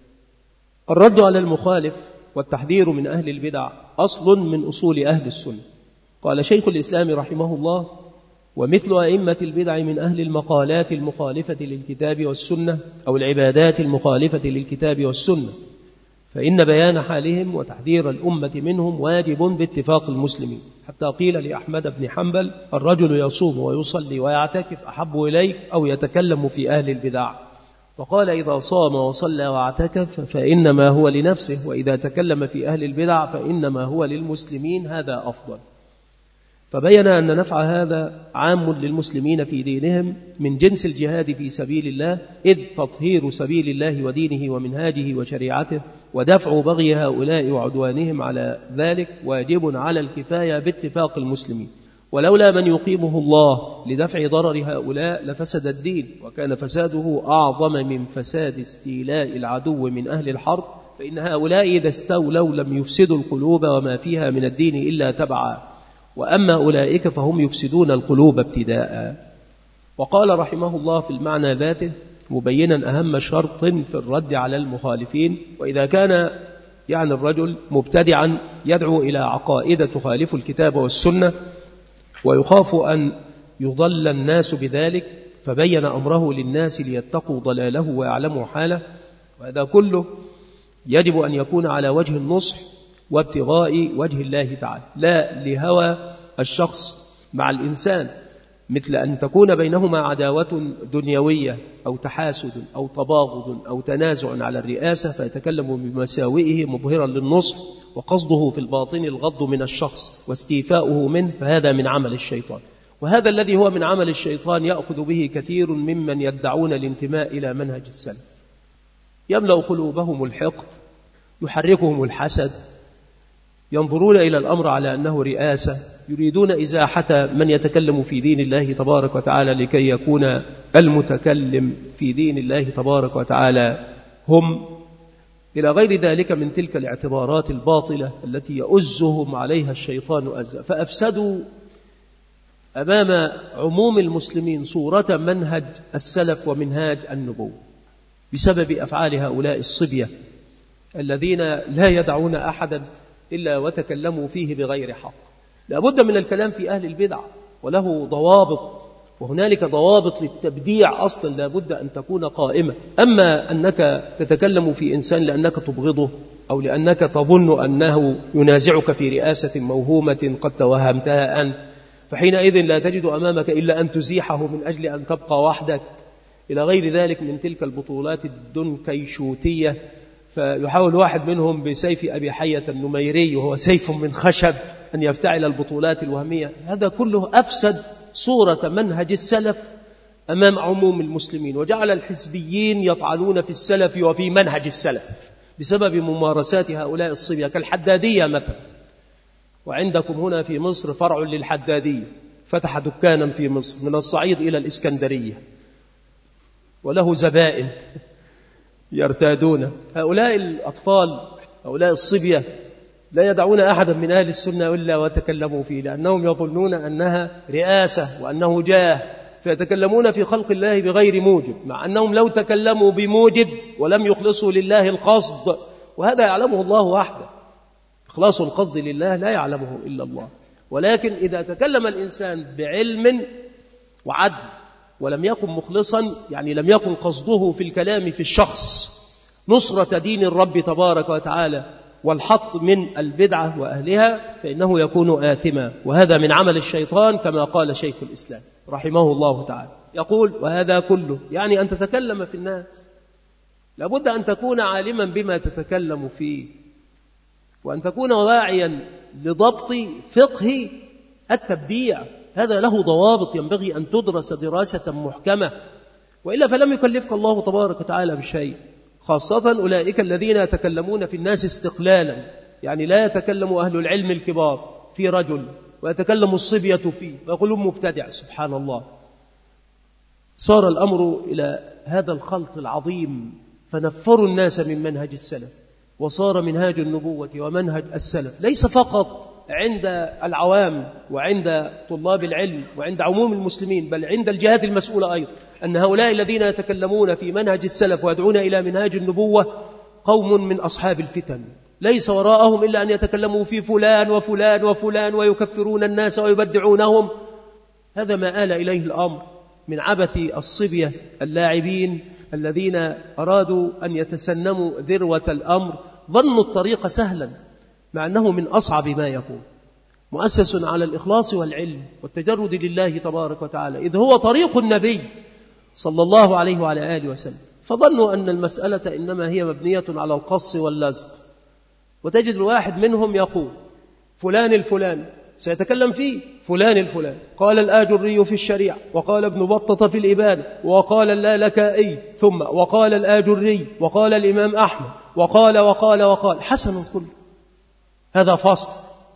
Speaker 2: الرد على المخالف والتحذير من أهل البدع أصل من أصول أهل السنة. قال شيخ الإسلام رحمه الله: ومثل أئمة البدع من أهل المقالات المخالفة للكتاب والسنة أو العبادات المخالفة للكتاب والسنة، فإن بيان حالهم وتحذير الأمة منهم واجب باتفاق المسلمين. حتى قيل لأحمد بن حنبل: الرجل يصوم ويصلي ويعتكف أحب إليك أو يتكلم في أهل البدع؟ فقال: إذا صام وصلى واعتكف فإنما هو لنفسه، وإذا تكلم في أهل البدع فإنما هو للمسلمين، هذا أفضل. فبين أن نفع هذا عام للمسلمين في دينهم من جنس الجهاد في سبيل الله، إذ تطهير سبيل الله ودينه ومنهاجه وشريعته ودفع بغي هؤلاء وعدوانهم على ذلك واجب على الكفاية باتفاق المسلمين، ولولا من يقيمه الله لدفع ضرر هؤلاء لفسد الدين، وكان فساده أعظم من فساد استيلاء العدو من أهل الحرب، فإن هؤلاء إذا استولوا لم يفسدوا القلوب وما فيها من الدين إلا تبعا، وأما أولئك فهم يفسدون القلوب ابتداء. وقال رحمه الله في المعنى ذاته مبينا أهم شرط في الرد على المخالفين: وإذا كان يعني الرجل مبتدعا يدعو إلى عقائد تخالف الكتاب والسنة ويخاف أن يضل الناس بذلك، فبين أمره للناس ليتقوا ضلاله ويعلموا حاله. وهذا كله يجب أن يكون على وجه النصح وابتغاء وجه الله تعالى، لا لهوى الشخص مع الإنسان، مثل أن تكون بينهما عداوة دنيوية أو تحاسد أو تباغض أو تنازع على الرئاسة فيتكلم بمساوئه مظهرا للنصح وقصده في الباطن الغض من الشخص واستيفاؤه منه، فهذا من عمل الشيطان. وهذا الذي هو من عمل الشيطان يأخذ به كثير ممن يدعون الانتماء إلى منهج السلف. يملأ قلوبهم الحقد، يحركهم الحسد، ينظرون إلى الأمر على أنه رئاسة، يريدون إزاحة من يتكلم في دين الله تبارك وتعالى لكي يكون المتكلم في دين الله تبارك وتعالى هم، إلى غير ذلك من تلك الاعتبارات الباطلة التي يؤزهم عليها الشيطان أزا. فأفسدوا أمام عموم المسلمين صورة منهج السلف ومنهاج النبوة بسبب أفعال هؤلاء الصبية الذين لا يدعون أحدا إلا وتكلموا فيه بغير حق. لابد من الكلام في أهل البدع وله ضوابط، وهنالك ضوابط للتبديع أصلا لابد أن تكون قائمة. أما أنك تتكلم في إنسان لأنك تبغضه أو لأنك تظن أنه ينازعك في رئاسة موهومة قد توهمتها أنت، فحينئذ لا تجد أمامك إلا أن تزيحه من أجل أن تبقى وحدك، إلى غير ذلك من تلك البطولات الدنكيشوتية. فيحاول واحد منهم بسيف أبي حية النميري وهو سيف من خشب أن يفتعل البطولات الوهمية. هذا كله أفسد صورة منهج السلف أمام عموم المسلمين، وجعل الحزبيين يطعنون في السلف وفي منهج السلف، بسبب ممارسات هؤلاء الصبية كالحدادية مثلا. وعندكم هنا في مصر فرع للحدادية، فتح دكانا في مصر من الصعيد إلى الإسكندرية، وله زبائن يرتادون. هؤلاء الأطفال هؤلاء الصبية لا يدعون أحدا من أهل السنة إلا وتكلموا فيه، لأنهم يظنون أنها رئاسة وأنه جاه، فيتكلمون في خلق الله بغير موجب، مع أنهم لو تكلموا بموجب ولم يخلصوا لله القصد، وهذا يعلمه الله وحده. إخلاص القصد لله لا يعلمه إلا الله. ولكن إذا تكلم الإنسان بعلم وعدل ولم يكن مخلصا، يعني لم يكن قصده في الكلام في الشخص نصرة دين الرب تبارك وتعالى والحط من البدعة وأهلها، فإنه يكون آثما، وهذا من عمل الشيطان كما قال شيخ الإسلام رحمه الله تعالى. يقول: وهذا كله يعني أن تتكلم في الناس لابد أن تكون عالما بما تتكلم فيه، وأن تكون واعيا لضبط فقه التبديع. هذا له ضوابط ينبغي أن تدرس دراسة محكمة، وإلا فلم يكلفك الله تبارك وتعالى بشيء. خاصة أولئك الذين يتكلمون في الناس استقلالا، يعني لا يتكلم أهل العلم الكبار في رجل ويتكلم الصبية فيه ويقولون مبتدع. سبحان الله، صار الأمر إلى هذا الخلط العظيم، فنفروا الناس من منهج السلف، وصار منهاج النبوة ومنهج السلف ليس فقط عند العوام وعند طلاب العلم وعند عموم المسلمين، بل عند الجهات المسؤولة أيضا، أن هؤلاء الذين يتكلمون في منهج السلف ويدعون إلى منهاج النبوة قوم من أصحاب الفتن، ليس وراءهم إلا أن يتكلموا في فلان وفلان وفلان ويكفرون الناس ويبدعونهم. هذا ما آل إليه الأمر من عبث الصبية اللاعبين الذين أرادوا أن يتسنموا ذروة الأمر، ظنوا الطريق سهلا مع أنه من أصعب ما يكون، مؤسس على الإخلاص والعلم والتجرد لله تبارك وتعالى، إذ هو طريق النبي صلى الله عليه وعلى آله وسلم. فظنوا أن المسألة إنما هي مبنية على القص واللزق، وتجد الواحد منهم يقول: فلان الفلان سيتكلم فيه فلان الفلان، قال الآجري في الشريعة، وقال ابن بطة في الإبانة، وقال اللالكائي، ثم وقال الآجري، وقال الإمام أحمد، وقال وقال وقال. حسن كله، هذا فصل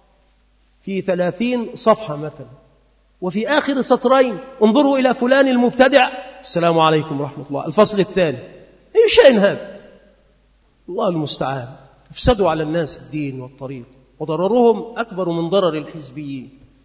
Speaker 2: في ثلاثين صفحة مثلا، وفي آخر سطرين: انظروا إلى فلان المبتدع، السلام عليكم ورحمة الله. الفصل الثاني: أي شيء هذا؟ الله المستعان. افسدوا على الناس الدين والطريق، وضررهم أكبر من ضرر الحزبيين.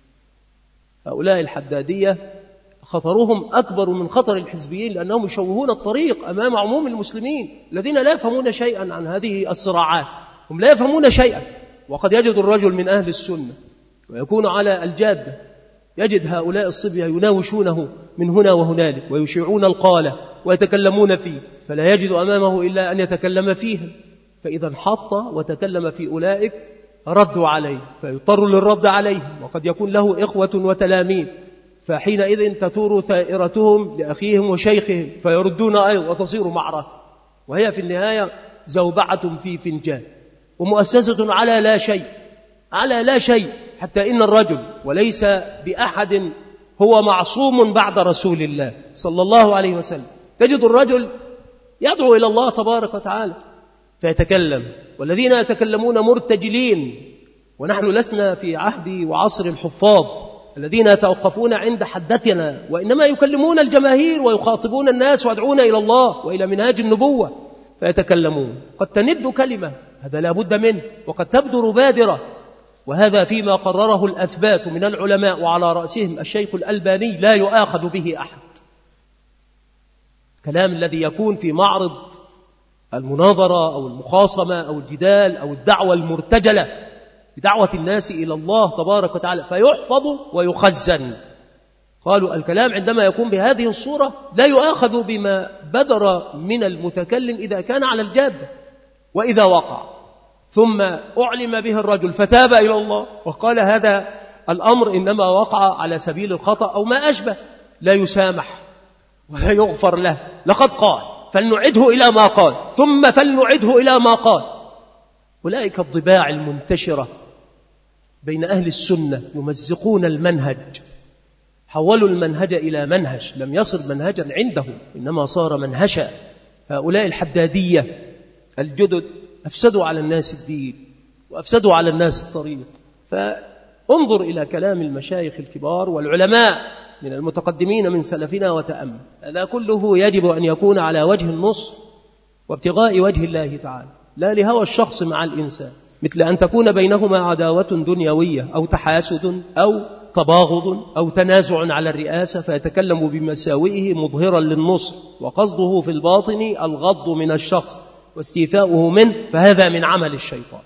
Speaker 2: هؤلاء الحدادية خطرهم أكبر من خطر الحزبيين، لأنهم يشوهون الطريق أمام عموم المسلمين الذين لا يفهمون شيئا عن هذه الصراعات. هم لا يفهمون شيئا، وقد يجد الرجل من أهل السنة ويكون على الجادة يجد هؤلاء الصبية يناوشونه من هنا وهنالك ويشيعون القالة ويتكلمون فيه، فلا يجد أمامه إلا أن يتكلم فيهم، فإذا انحط وتكلم في أولئك ردوا عليه فيضطر للرد عليهم، وقد يكون له إخوة وتلاميذ، فحينئذ تثور ثائرتهم لأخيهم وشيخهم فيردون أيضا وتصير معركة، وهي في النهاية زوبعة في فنجان، ومؤسسة على لا شيء، على لا شيء، حتى إن الرجل وليس بأحد هو معصوم بعد رسول الله صلى الله عليه وسلم. تجد الرجل يدعو إلى الله تبارك وتعالى فيتكلم، والذين يتكلمون مرتجلين، ونحن لسنا في عهد وعصر الحفاظ الذين يتوقفون عند حدتنا، وإنما يكلمون الجماهير ويخاطبون الناس ويدعون إلى الله وإلى منهاج النبوة فيتكلمون. قد تند كلمة، هذا لا بد منه، وقد تبدر بادرة، وهذا فيما قرره الأثبات من العلماء، وعلى رأسهم الشيخ الألباني لا يؤاخذ به أحد. كلام الذي يكون في معرض المناظرة أو المخاصمة أو الجدال أو الدعوة المرتجلة بدعوة الناس إلى الله تبارك وتعالى فيحفظ ويخزن. قالوا الكلام عندما يكون بهذه الصورة لا يؤاخذ بما بدر من المتكلم إذا كان على الجادة، وإذا وقع ثم أعلم به الرجل فتاب إلى الله وقال هذا الأمر إنما وقع على سبيل الخطأ أو ما أشبه، لا يسامح ولا يغفر له، لقد قال فلنعده إلى ما قال ثم فلنعده إلى ما قال. أولئك الضباع المنتشرة بين أهل السنة يمزقون المنهج، حولوا المنهج إلى منهج، لم يصر منهجا عنده إنما صار منهشا. هؤلاء الحدادية الجدد أفسدوا على الناس الدين وأفسدوا على الناس الطريق. فانظر إلى كلام المشايخ الكبار والعلماء من المتقدمين من سلفنا وتأمل. هذا كله يجب أن يكون على وجه النص وابتغاء وجه الله تعالى، لا لهوى الشخص مع الإنسان، مثل أن تكون بينهما عداوة دنيوية أو تحاسد أو تباغض أو تنازع على الرئاسة فيتكلم بمساوئه مظهرا للنصر وقصده في الباطن الغض من الشخص واستيفاؤه منه، فهذا من عمل الشيطان.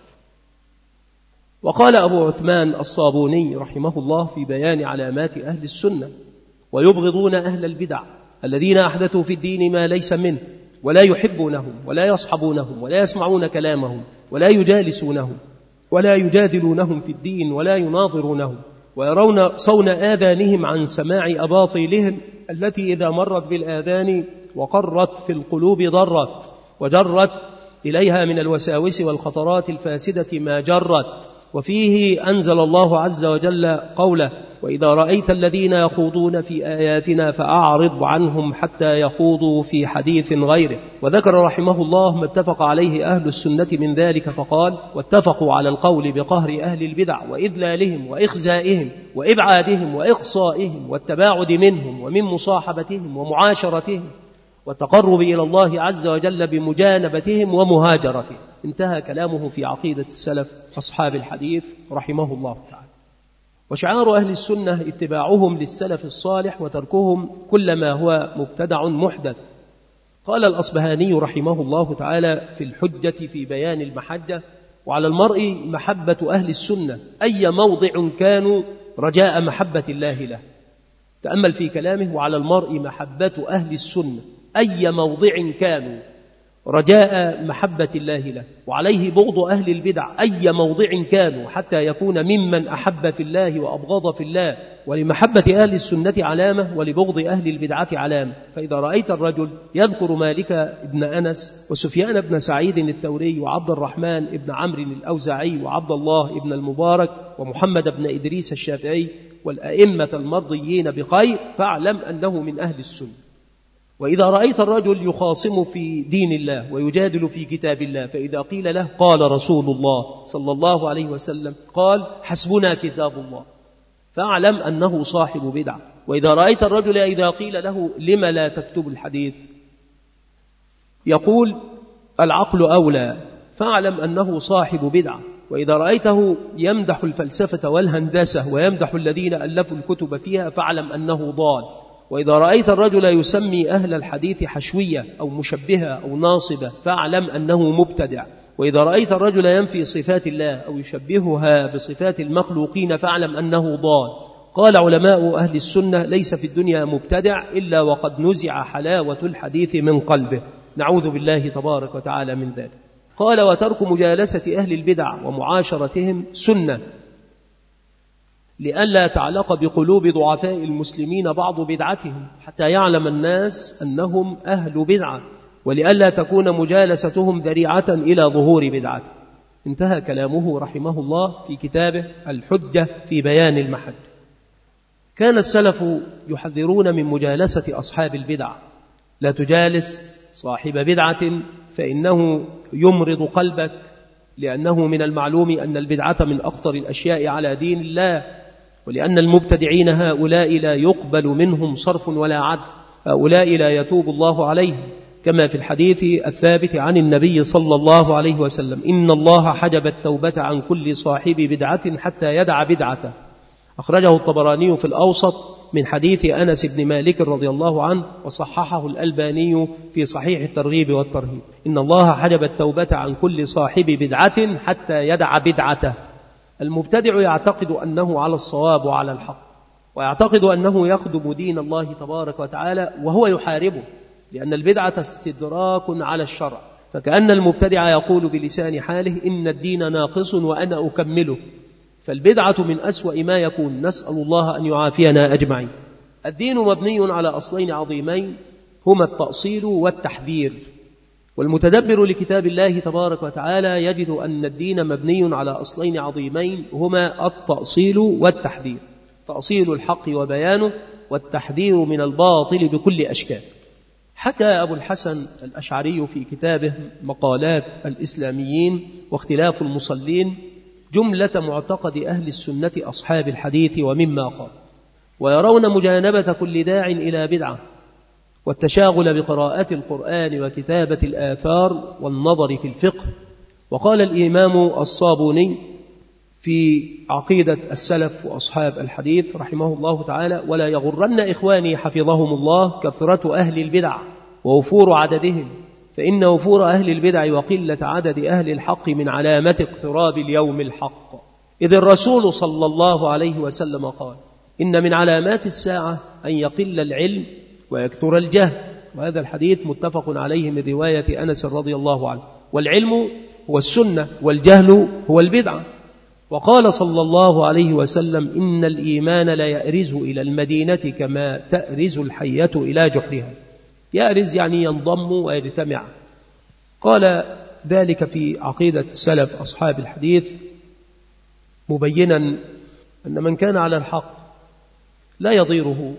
Speaker 2: وقال أبو عثمان الصابوني رحمه الله في بيان علامات أهل السنة: ويبغضون أهل البدع الذين أحدثوا في الدين ما ليس منه، ولا يحبونهم ولا يصحبونهم ولا يسمعون كلامهم ولا يجالسونهم ولا يجادلونهم في الدين ولا يناظرونهم، ويرون صون آذانهم عن سماع أباطيلهم التي إذا مرت بالآذان وقرت في القلوب ضرت وجرت إليها من الوساوس والخطرات الفاسدة ما جرت. وفيه أنزل الله عز وجل قوله: وإذا رأيت الذين يخوضون في آياتنا فأعرض عنهم حتى يخوضوا في حديث غيره. وذكر رحمه الله ما اتفق عليه أهل السنة من ذلك فقال: واتفقوا على القول بقهر أهل البدع وإذلالهم وإخزائهم وإبعادهم وإقصائهم والتباعد منهم ومن مصاحبتهم ومعاشرتهم والتقرب إلى الله عز وجل بمجانبتهم ومهاجرتهم. انتهى كلامه في عقيدة السلف أصحاب الحديث رحمه الله تعالى. وشعار أهل السنة اتباعهم للسلف الصالح وتركهم كل ما هو مبتدع محدث. قال الأصبهاني رحمه الله تعالى في الحجة في بيان المحجة: وعلى المرء محبة أهل السنة أي موضع كانوا رجاء محبة الله له. تأمل في كلامه: وعلى المرء محبة أهل السنة أي موضع كانوا رجاء محبة الله له، وعليه بغض أهل البدع أي موضع كانوا حتى يكون ممن أحب في الله وأبغض في الله. ولمحبة أهل السنة علامة ولبغض أهل البدعة علامة. فإذا رأيت الرجل يذكر مالك بن أنس وسفيان بن سعيد الثوري وعبد الرحمن بن عمرو الأوزاعي وعبد الله بن المبارك ومحمد بن إدريس الشافعي والأئمة المرضيين بخير فاعلم أنه من أهل السنة. وإذا رأيت الرجل يخاصم في دين الله ويجادل في كتاب الله فإذا قيل له قال رسول الله صلى الله عليه وسلم قال حسبنا كتاب الله فاعلم أنه صاحب بدعة. وإذا رأيت الرجل إذا قيل له لم لا تكتب الحديث يقول العقل أولى فاعلم أنه صاحب بدعة. وإذا رأيته يمدح الفلسفة والهندسة ويمدح الذين ألفوا الكتب فيها فاعلم أنه ضال. وإذا رأيت الرجل يسمي أهل الحديث حشوية أو مشبهة أو ناصبة فاعلم أنه مبتدع. وإذا رأيت الرجل ينفي صفات الله أو يشبهها بصفات المخلوقين فاعلم أنه ضال. قال علماء أهل السنة ليس في الدنيا مبتدع إلا وقد نزع حلاوة الحديث من قلبه، نعوذ بالله تبارك وتعالى من ذلك. قال وترك مجالسة أهل البدع ومعاشرتهم سنة لئلا تعلق بقلوب ضعفاء المسلمين بعض بدعتهم حتى يعلم الناس أنهم أهل بدعة، ولئلا تكون مجالستهم ذريعة إلى ظهور بدعته. انتهى كلامه رحمه الله في كتابه الحجة في بيان المحج. كان السلف يحذرون من مجالسة أصحاب البدع. لا تجالس صاحب بدعة فإنه يمرض قلبك، لأنه من المعلوم أن البدعة من أخطر الأشياء على دين الله، ولأن المبتدعين هؤلاء لا يقبل منهم صرف ولا عدل، هؤلاء لا يتوب الله عليهم، كما في الحديث الثابت عن النبي صلى الله عليه وسلم إن الله حجب التوبة عن كل صاحب بدعة حتى يدع بدعته. أخرجه الطبراني في الأوسط من حديث أنس بن مالك رضي الله عنه وصححه الألباني في صحيح الترغيب والترهيب إن الله حجب التوبة عن كل صاحب بدعة حتى يدع بدعته. المبتدع يعتقد أنه على الصواب وعلى الحق، ويعتقد أنه يخدم دين الله تبارك وتعالى وهو يحاربه، لأن البدعة استدراك على الشرع. فكأن المبتدع يقول بلسان حاله إن الدين ناقص وأنا أكمله. فالبدعة من أسوأ ما يكون، نسأل الله أن يعافينا أجمعين. الدين مبني على أصلين عظيمين هما التأصيل والتحذير، والمتدبر لكتاب الله تبارك وتعالى يجد أن الدين مبني على أصلين عظيمين هما التأصيل والتحذير، تأصيل الحق وبيانه، والتحذير من الباطل بكل أشكال. حكى أبو الحسن الأشعري في كتابه مقالات الإسلاميين واختلاف المصلين جملة معتقد أهل السنة أصحاب الحديث ومما قال، ويرون مجانبة كل داع إلى بدعة، والتشاغل بقراءة القرآن وكتابة الآثار والنظر في الفقه. وقال الإمام الصابوني في عقيدة السلف وأصحاب الحديث رحمه الله تعالى: ولا يغرن إخواني حفظهم الله كثرة أهل البدع ووفور عددهم، فإن وفور أهل البدع وقلة عدد أهل الحق من علامة اقتراب اليوم الحق، إذ الرسول صلى الله عليه وسلم قال: إن من علامات الساعة أن يقل العلم ويكثر الجهل. وهذا الحديث متفق عليه من رواية أنس رضي الله عنه. والعلم هو السنة والجهل هو البدعة. وقال صلى الله عليه وسلم: إن الإيمان لا يأرز إلى المدينة كما تأرز الحية إلى جحرها. يأرز يعني ينضم ويجتمع. قال ذلك في عقيدة السلف أصحاب الحديث مبينا أن من كان على الحق لا يضيره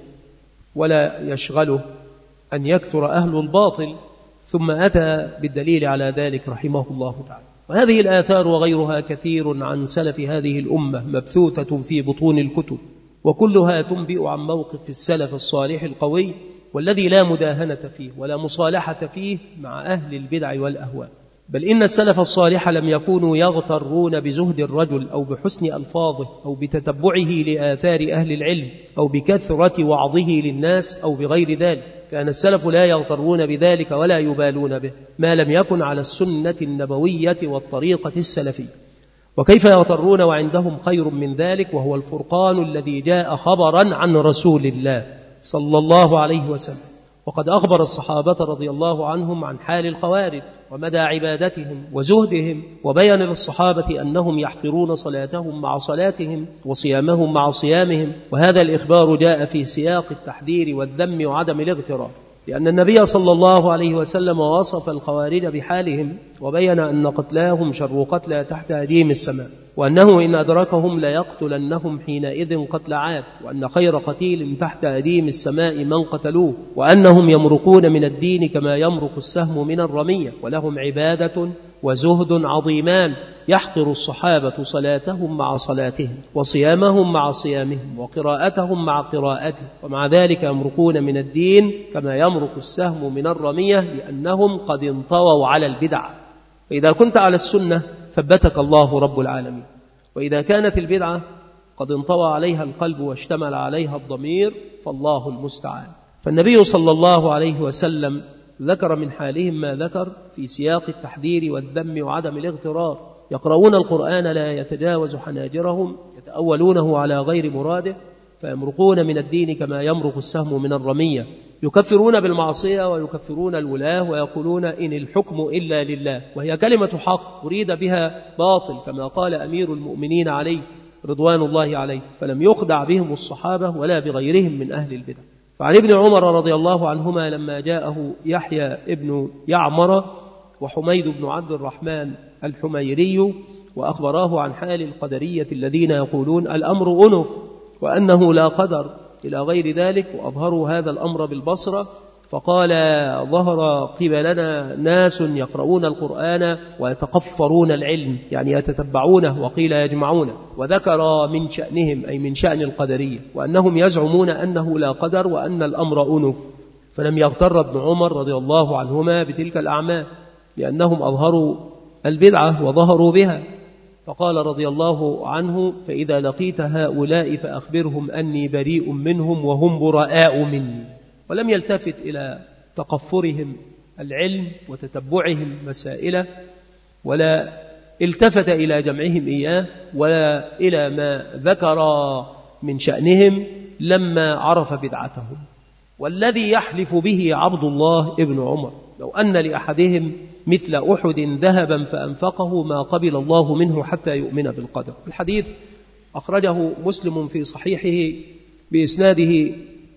Speaker 2: ولا يشغله أن يكثر أهل الباطل، ثم أتى بالدليل على ذلك رحمه الله تعالى. وهذه الآثار وغيرها كثير عن سلف هذه الأمة مبثوثة في بطون الكتب، وكلها تنبئ عن موقف السلف الصالح القوي، والذي لا مداهنة فيه ولا مصالحة فيه مع أهل البدع والأهواء. بل إن السلف الصالح لم يكونوا يغترون بزهد الرجل أو بحسن ألفاظه أو بتتبعه لآثار أهل العلم أو بكثرة وعظه للناس أو بغير ذلك. كان السلف لا يغترون بذلك ولا يبالون به ما لم يكن على السنة النبوية والطريقة السلفية. وكيف يغترون وعندهم خير من ذلك، وهو الفرقان الذي جاء خبرا عن رسول الله صلى الله عليه وسلم. وقد أخبر الصحابة رضي الله عنهم عن حال الخوارج ومدى عبادتهم وزهدهم، وبين للصحابة أنهم يحقرون صلاتهم مع صلاتهم وصيامهم مع صيامهم. وهذا الإخبار جاء في سياق التحذير والذم وعدم الاغترار، لأن النبي صلى الله عليه وسلم وصف الخوارج بحالهم وبين أن قتلاهم شر قتلى تحت أديم السماء، وأنه إن أدركهم ليقتلنهم حينئذ قتل عاد، وأن خير قتيل تحت أديم السماء من قتلوه، وأنهم يمرقون من الدين كما يمرق السهم من الرمية، ولهم عبادة وزهد عظيمان يحقر الصحابة صلاتهم مع صلاتهم وصيامهم مع صيامهم وقراءتهم مع قراءتهم، ومع ذلك يمرقون من الدين كما يمرق السهم من الرمية، لأنهم قد انطووا على البدع. فإذا كنت على السنة ثبتك الله رب العالمين، وإذا كانت البدعة قد انطوى عليها القلب واشتمل عليها الضمير فالله المستعان. فالنبي صلى الله عليه وسلم ذكر من حالهم ما ذكر في سياق التحذير والذم وعدم الاغترار: يقرؤون القرآن لا يتجاوز حناجرهم، يتأولونه على غير مراده، فيمرقون من الدين كما يمرق السهم من الرمية، يكفرون بالمعصية ويكفرون الولاة ويقولون إن الحكم إلا لله، وهي كلمة حق أريد بها باطل، كما قال أمير المؤمنين عليه رضوان الله عليه، فلم يخدع بهم الصحابة ولا بغيرهم من أهل البدع. فعن ابن عمر رضي الله عنهما لما جاءه يحيى ابن يعمر وحميد بن عبد الرحمن الحميري وأخبراه عن حال القدرية الذين يقولون الأمر أنف وأنه لا قدر إلى غير ذلك، وأظهروا هذا الأمر بالبصرة، فقال: ظهر قبلنا ناس يقرؤون القرآن ويتقفرون العلم، يعني يتتبعونه، وقيل يجمعونه. وذكر من شأنهم أي من شأن القدرية وأنهم يزعمون أنه لا قدر وأن الأمر أنف. فلم يغتر ابن عمر رضي الله عنهما بتلك الأعمال، لأنهم أظهروا البدعة وظهروا بها. فقال رضي الله عنه: فإذا لقيت هؤلاء فأخبرهم أني بريء منهم وهم براء مني. ولم يلتفت إلى تقفرهم العلم وتتبعهم مسائله، ولا التفت إلى جمعهم إياه، ولا إلى ما ذكر من شأنهم لما عرف بدعتهم. والذي يحلف به عبد الله ابن عمر لو أن لأحدهم مثل أحد ذهبا فأنفقه ما قبل الله منه حتى يؤمن بالقدر. الحديث أخرجه مسلم في صحيحه بإسناده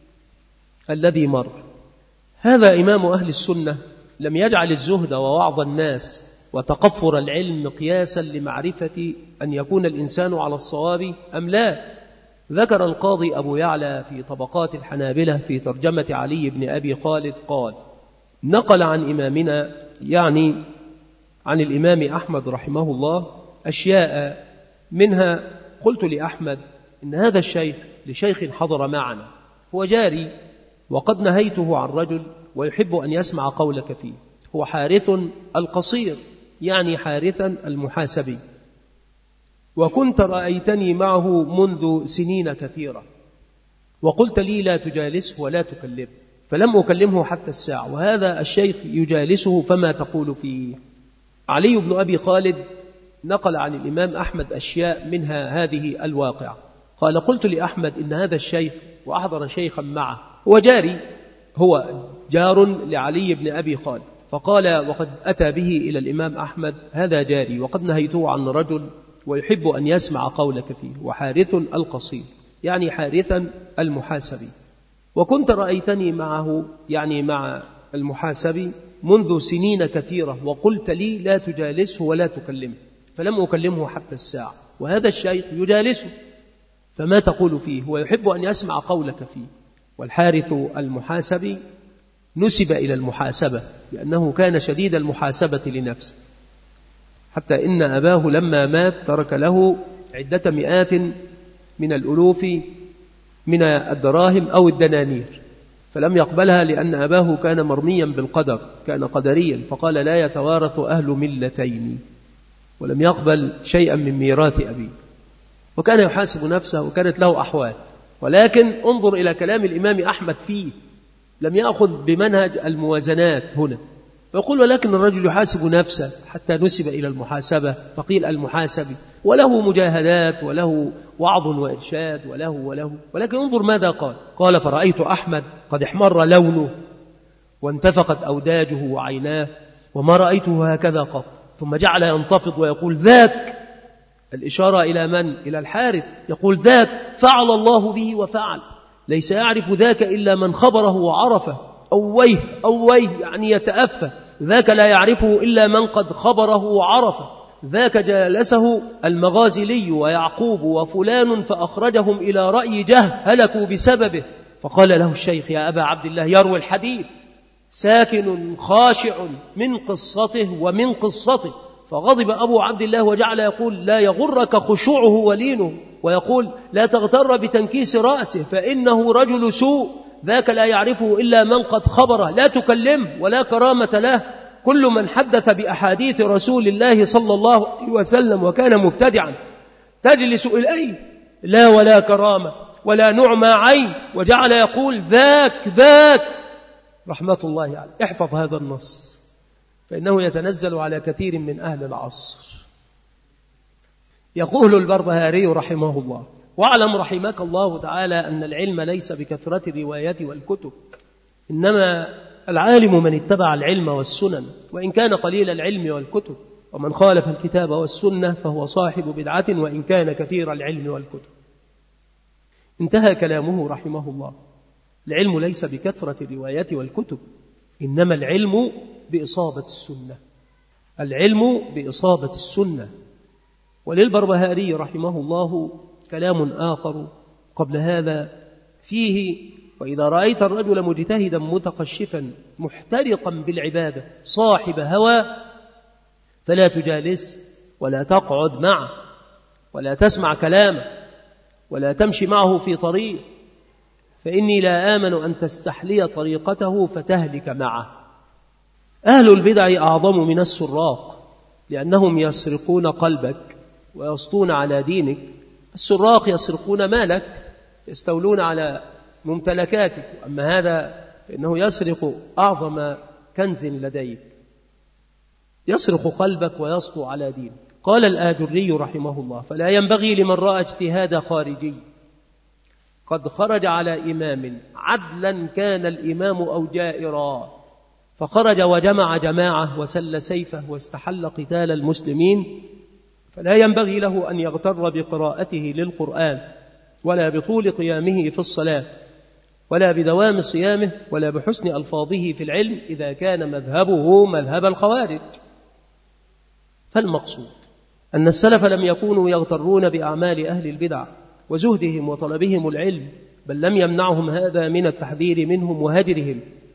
Speaker 2: الذي مر. هذا إمام أهل السنة لم يجعل الزهد ووعظ الناس وتقفر العلم قياسا لمعرفة أن يكون الإنسان على الصواب أم لا. ذكر القاضي أبو يعلى في طبقات الحنابلة في ترجمة علي بن أبي خالد قال: نقل عن إمامنا يعني عن الإمام أحمد رحمه الله أشياء، منها قلت لأحمد إن هذا الشيخ لشيخ حضر معنا هو جاري، وقد نهيته عن رجل ويحب أن يسمع قولك فيه، هو حارث القصير يعني حارثا المحاسبي، وكنت رأيتني معه منذ سنين كثيرة، وقلت لي لا تجالسه ولا تكلمه، فلم أكلمه حتى الساعة، وهذا الشيخ يجالسه، فما تقول فيه؟ علي بن أبي خالد نقل عن الإمام أحمد أشياء، منها هذه الواقعة. قال قلت لأحمد إن هذا الشيخ، وأحضر شيخا معه هو جاري، هو جار لعلي بن أبي خالد، فقال وقد أتى به إلى الإمام أحمد هذا جاري وقد نهيته عن رجل ويحب أن يسمع قولك فيه، وحارث القصير يعني حارثا المحاسبي، وكنت رأيتني معه يعني مع المحاسبي منذ سنين كثيرة، وقلت لي لا تجالسه ولا تكلمه، فلم أكلمه حتى الساعة، وهذا الشيخ يجالسه، فما تقول فيه؟ ويحب أن يسمع قولك فيه. والحارث المحاسبي نسب إلى المحاسبة لأنه كان شديد المحاسبة لنفسه، حتى إن أباه لما مات ترك له عدة مئات من الألوف من الدراهم أو الدنانير، فلم يقبلها لأن أباه كان مرميا بالقدر، كان قدريا، فقال لا يتوارث أهل ملتين، ولم يقبل شيئا من ميراث أبيه، وكان يحاسب نفسه وكانت له أحوال. ولكن انظر إلى كلام الإمام أحمد فيه، لم يأخذ بمنهج الموازنات هنا، ويقول ولكن الرجل يحاسب نفسه، حتى نسب إلى المحاسبة فقيل المحاسبي، وله مجاهدات وله وعظ وإرشاد وله وله ولكن انظر ماذا قال. قال فرأيت أحمد قد احمر لونه وانتفقت أوداجه وعيناه، وما رأيته هكذا قط، ثم جعل ينتفض ويقول ذاك، الإشارة إلى من؟ إلى الحارث، يقول ذاك فعل الله به وفعل، ليس يعرف ذاك إلا من خبره وعرفه، أويه أويه يعني يتأفه، ذاك لا يعرفه إلا من قد خبره وعرفه، ذاك جالسه المغازلي ويعقوب وفلان فأخرجهم إلى رأي جهل هلكوا بسببه. فقال له الشيخ يا أبا عبد الله يروي الحديث ساكن خاشع من قصته ومن قصته، فغضب أبو عبد الله وجعل يقول لا يغرك خشوعه ولينه، ويقول لا تغتر بتنكيس رأسه فإنه رجل سوء، ذاك لا يعرفه إلا من قد خبره، لا تكلمه ولا كرامة له، كل من حدث بأحاديث رسول الله صلى الله عليه وسلم وكان مبتدعا تجلس إليه، لا ولا كرامة ولا نعمى عين، وجعل يقول ذاك ذاك رحمة الله عليه. يعني احفظ هذا النص فإنه يتنزل على كثير من أهل العصر. يقول البربهاري رحمه الله واعلم رحمك الله تعالى أن العلم ليس بكثرة الروايات والكتب، إنما العالم من اتبع العلم والسنن، وإن كان قليل العلم والكتب، ومن خالف الكتاب والسنة فهو صاحب بدعة وإن كان كثير العلم والكتب. انتهى كلامه رحمه الله. العلم ليس بكثرة الروايات والكتب، إنما العلم بإصابة السنة، العلم بإصابة السنة. وللبربهاري رحمه الله كلام آخر قبل هذا فيه وإذا رأيت الرجل مجتهدا متقشفا محترقا بالعبادة صاحب هوى فلا تجالس ولا تقعد معه ولا تسمع كلامه ولا تمشي معه في طريق، فإني لا آمن أن تستحلي طريقته فتهلك معه. أهل البدع أعظم من السراق لأنهم يسرقون قلبك ويسطون على دينك. السراق يسرقون مالك، يستولون على ممتلكاتك، أما هذا فإنه يسرق أعظم كنز لديك، يسرق قلبك ويسطو على دينك. قال الآجري رحمه الله فلا ينبغي لمن رأى اجتهاد خارجي قد خرج على إمام عدلا كان الإمام أو جائرا فخرج وجمع جماعة وسل سيفه واستحل قتال المسلمين، فلا ينبغي له أن يغتر بقراءته للقرآن ولا بطول قيامه في الصلاة ولا بدوام صيامه ولا بحسن ألفاظه في العلم إذا كان مذهبه مذهب الخوارج. فالمقصود أن السلف لم يكونوا يغترون بأعمال أهل البدع وزهدهم وطلبهم العلم، بل لم يمنعهم هذا من التحذير منهم وهجرهم،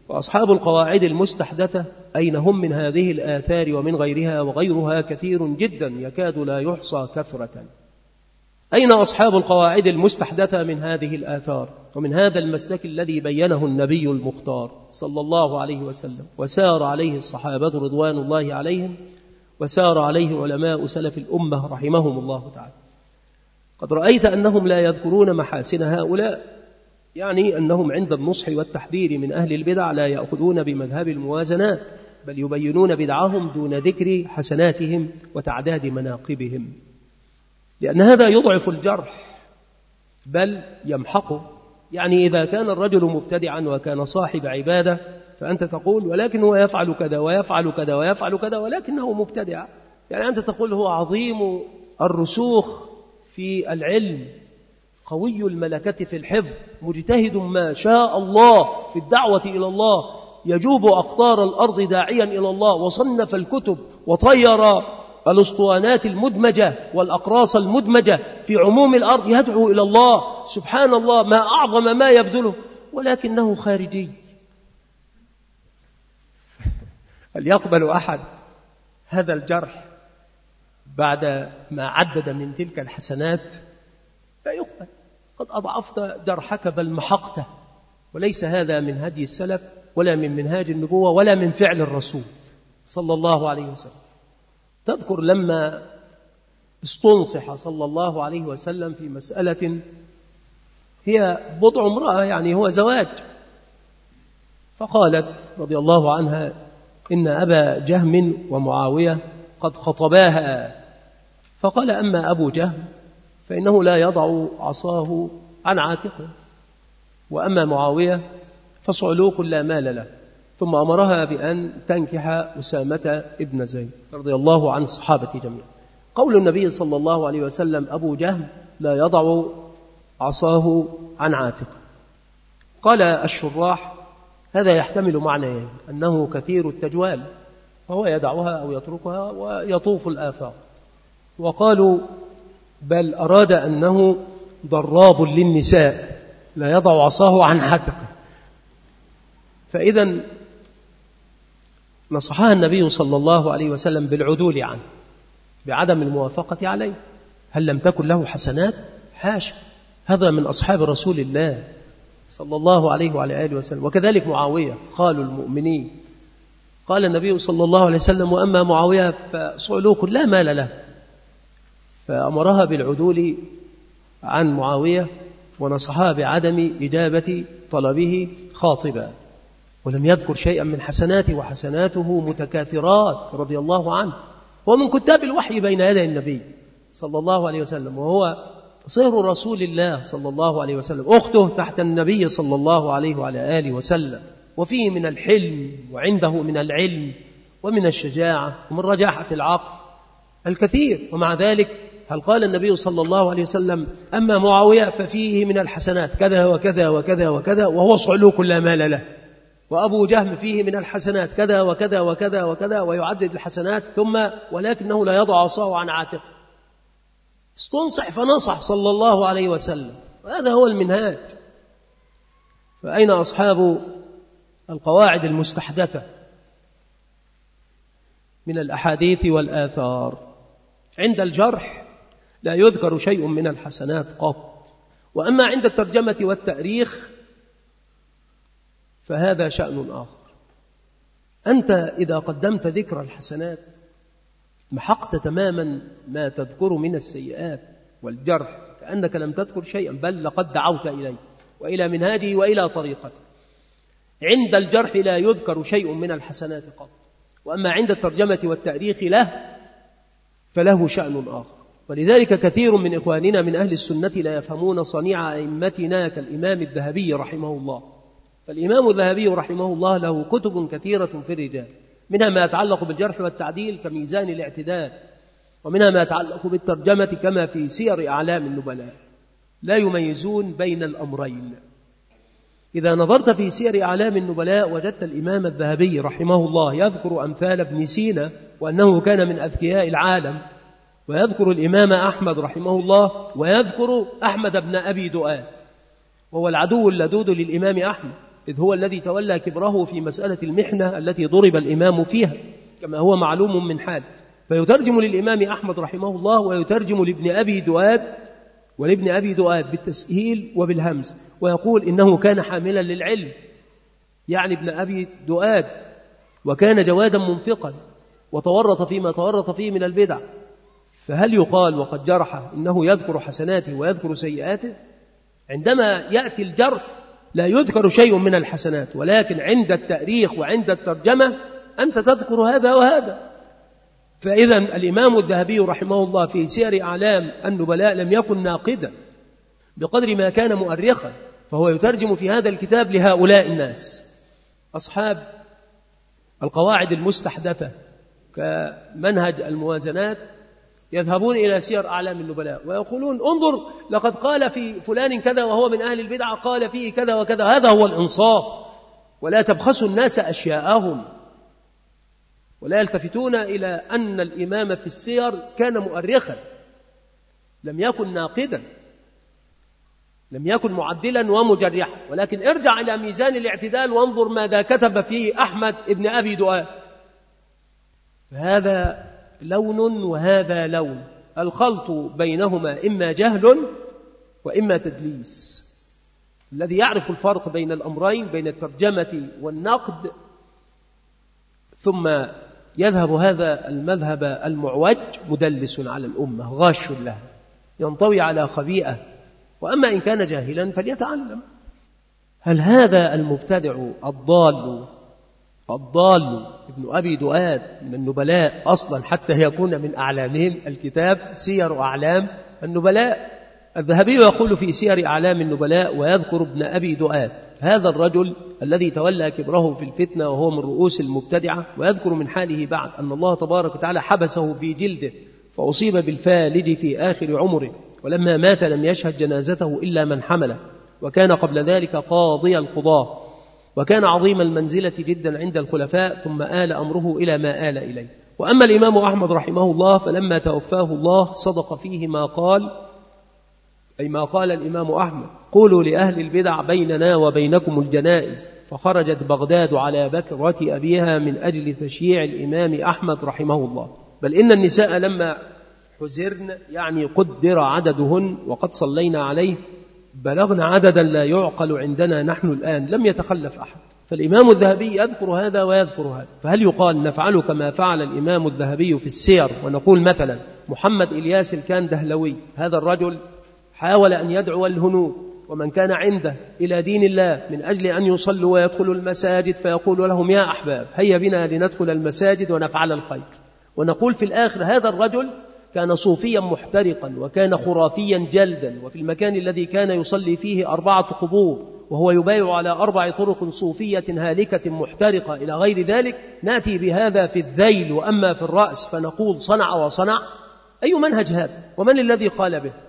Speaker 2: وأصحاب القواعد المستحدثة أين هم من هذه الآثار ومن غيرها، وغيرها كثير جدا يكاد لا يحصى كثرة. أين أصحاب القواعد المستحدثة من هذه الآثار ومن هذا المسلك الذي بينه النبي المختار صلى الله عليه وسلم، وسار عليه الصحابة رضوان الله عليهم، وسار عليه علماء سلف الأمة رحمهم الله تعالى؟ قد رأيت أنهم لا يذكرون محاسن هؤلاء، يعني أنهم عند النصح والتحذير من أهل البدع لا يأخذون بمذهب الموازنات، بل يبينون بدعهم دون ذكر حسناتهم وتعداد مناقبهم، لأن هذا يضعف الجرح بل يمحقه. يعني إذا كان الرجل مبتدعا وكان صاحب عبادة فأنت تقول ولكن هو يفعل كذا ويفعل كذا ويفعل كذا ولكنه مبتدع، يعني أنت تقول هو عظيم الرسوخ في العلم، قوي الملكة في الحفظ، مجتهد ما شاء الله في الدعوة إلى الله، يجوب أقطار الأرض داعيا إلى الله، وصنف الكتب وطير الأسطوانات المدمجة والأقراص المدمجة في عموم الأرض، يدعو إلى الله، سبحان الله، ما أعظم ما يبذله، ولكنه خارجي. هل يقبل أحد هذا الجرح بعد ما عدد من تلك الحسنات؟ لا يقبل. قد أضعفت جرحك بل محقته، وليس هذا من هدي السلف ولا من منهاج النبوة ولا من فعل الرسول صلى الله عليه وسلم. تذكر لما استنصح صلى الله عليه وسلم في مسألة هي بضع امرأة، يعني هو زواج، فقالت رضي الله عنها إن أبا جهم ومعاوية قد خطباها، فقال أما أبو جهم فإنه لا يضع عصاه عن عاتقه، وأما معاوية فصعلوك لا مال له. ثم أمرها بأن تنكح أسامة ابن زيد رضي الله عن الصحابة جميعا. قول النبي صلى الله عليه وسلم أبو جهم لا يضع عصاه عن عاتقه، قال الشراح هذا يحتمل معنيين، أنه كثير التجوال فهو يدعها أو يتركها ويطوف الآفاق، وقالوا بل أراد أنه ضراب للنساء لا يضع عصاه عن عاتقه. فإذا نصحها النبي صلى الله عليه وسلم بالعدول عنه، بعدم الموافقة عليه. هل لم تكن له حسنات؟ حاشا، هذا من أصحاب رسول الله صلى الله عليه وعلى آله وسلم. وكذلك معاوية خال المؤمنين، قال النبي صلى الله عليه وسلم وأما معاوية فصعلوك لا مال له، فأمرها بالعدول عن معاوية ونصحها بعدم إجابة طلبه خاطبا، ولم يذكر شيئا من حسناته، وحسناته متكاثرات رضي الله عنه، ومن كتاب الوحي بين يدي النبي صلى الله عليه وسلم، وهو صهر رسول الله صلى الله عليه وسلم، أخته تحت النبي صلى الله عليه وعلى آله وسلم، وفيه من الحلم وعنده من العلم ومن الشجاعة ومن رجاحة العقل الكثير. ومع ذلك هل قال النبي صلى الله عليه وسلم أما معاوية ففيه من الحسنات كذا وكذا وكذا وكذا وهو صعلوك لا مال له، وأبو جهم فيه من الحسنات كذا وكذا وكذا وكذا، ويعدد الحسنات ثم ولكنه لا يضع عصاه عن عاتقه؟ استنصح فنصح صلى الله عليه وسلم، وهذا هو المنهاج. فأين أصحاب القواعد المستحدثة من الأحاديث والآثار؟ عند الجرح لا يذكر شيء من الحسنات قط، وأما عند الترجمة والتأريخ فهذا شأن آخر. أنت إذا قدمت ذكر الحسنات محقت تماما ما تذكر من السيئات والجرح، كأنك لم تذكر شيئا، بل لقد دعوت إليه وإلى منهاجه وإلى طريقته. عند الجرح لا يذكر شيء من الحسنات قط، وأما عند الترجمة والتأريخ له فله شأن آخر. ولذلك كثير من إخواننا من أهل السنة لا يفهمون صنيع أئمتنا كالإمام الذهبي رحمه الله. فالإمام الذهبي رحمه الله له كتب كثيرة في الرجال، منها ما يتعلق بالجرح والتعديل كميزان الاعتدال، ومنها ما يتعلق بالترجمة كما في سير أعلام النبلاء، لا يميزون بين الأمرين. إذا نظرت في سير أعلام النبلاء وجدت الإمام الذهبي رحمه الله يذكر أمثال ابن سينا وأنه كان من أذكياء العالم، ويذكر الإمام أحمد رحمه الله، ويذكر أحمد بن أبي دؤاد وهو العدو اللدود للإمام أحمد، إذ هو الذي تولى كبره في مسألة المحنة التي ضرب الإمام فيها كما هو معلوم من حال. فيترجم للإمام أحمد رحمه الله ويترجم لابن أبي دؤاد ولابن أبي دؤاد بالتسهيل وبالهمز، ويقول إنه كان حاملا للعلم، يعني ابن أبي دؤاد، وكان جوادا منفقا وتورط فيما تورط فيه من البدع. فهل يقال وقد جرح إنه يذكر حسناته ويذكر سيئاته؟ عندما يأتي الجرح لا يذكر شيء من الحسنات، ولكن عند التأريخ وعند الترجمة أنت تذكر هذا وهذا. فإذا الإمام الذهبي رحمه الله في سير أعلام النبلاء لم يكن ناقدا بقدر ما كان مؤرخا، فهو يترجم في هذا الكتاب لهؤلاء الناس أصحاب القواعد المستحدثة كمنهج الموازنات، يذهبون إلى سير أعلام النبلاء ويقولون انظر لقد قال في فلان كذا وهو من أهل البدع قال فيه كذا وكذا. هذا هو الإنصاف، ولا تبخسوا الناس أشياءهم، ولا يلتفتون إلى أن الإمام في السير كان مؤرخا، لم يكن ناقدا، لم يكن معدلا ومجرحا، ولكن ارجع إلى ميزان الاعتدال وانظر ماذا كتب فيه أحمد ابن أبي دؤاد. هذا لون وهذا لون، الخلط بينهما إما جهل وإما تدليس. الذي يعرف الفرق بين الأمرين بين الترجمة والنقد ثم يذهب هذا المذهب المعوج مدلس على الأمة غاش لها ينطوي على خبيئة. وأما إن كان جاهلا فليتعلم. هل هذا المبتدع الضال الضال ابن أبي دؤاد من النبلاء أصلا حتى يكون من أعلامهم؟ الكتاب سير أعلام النبلاء، الذهبي يقول في سير أعلام النبلاء ويذكر ابن أبي دؤاد هذا الرجل الذي تولى كبره في الفتنة وهو من رؤوس المبتدعة، ويذكر من حاله بعد أن الله تبارك وتعالى حبسه في جلده فأصيب بالفالج في آخر عمره، ولما مات لم يشهد جنازته إلا من حمله، وكان قبل ذلك قاضي القضاة، وكان عظيم المنزلة جدا عند الخلفاء، ثم آل أمره إلى ما آل إليه. وأما الإمام أحمد رحمه الله فلما توفاه الله صدق فيه ما قال، أي ما قال الإمام أحمد: قولوا لأهل البدع بيننا وبينكم الجنائز، فخرجت بغداد على بكرة أبيها من أجل تشييع الإمام أحمد رحمه الله. بل إن النساء لما حزرن يعني قدر عددهن وقد صلينا عليه بلغنا عددا لا يعقل عندنا نحن الآن، لم يتخلف أحد. فالإمام الذهبي يذكر هذا ويذكر هذا. فهل يقال نفعل كما فعل الإمام الذهبي في السير ونقول مثلا محمد إلياس الكندهلوي هذا الرجل حاول أن يدعو الهنود ومن كان عنده إلى دين الله من أجل أن يصلوا ويدخلوا المساجد، فيقول لهم: يا أحباب هيا بنا لندخل المساجد ونفعل الخير. ونقول في الآخر هذا الرجل كان صوفيا محترقا وكان خرافيا جلدا، وفي المكان الذي كان يصلي فيه أربعة قبور وهو يبايع على أربع طرق صوفية هالكة محترقة إلى غير ذلك، نأتي بهذا في الذيل. وأما في الرأس فنقول صنع وصنع. أي منهج هذا؟ ومن الذي قال به؟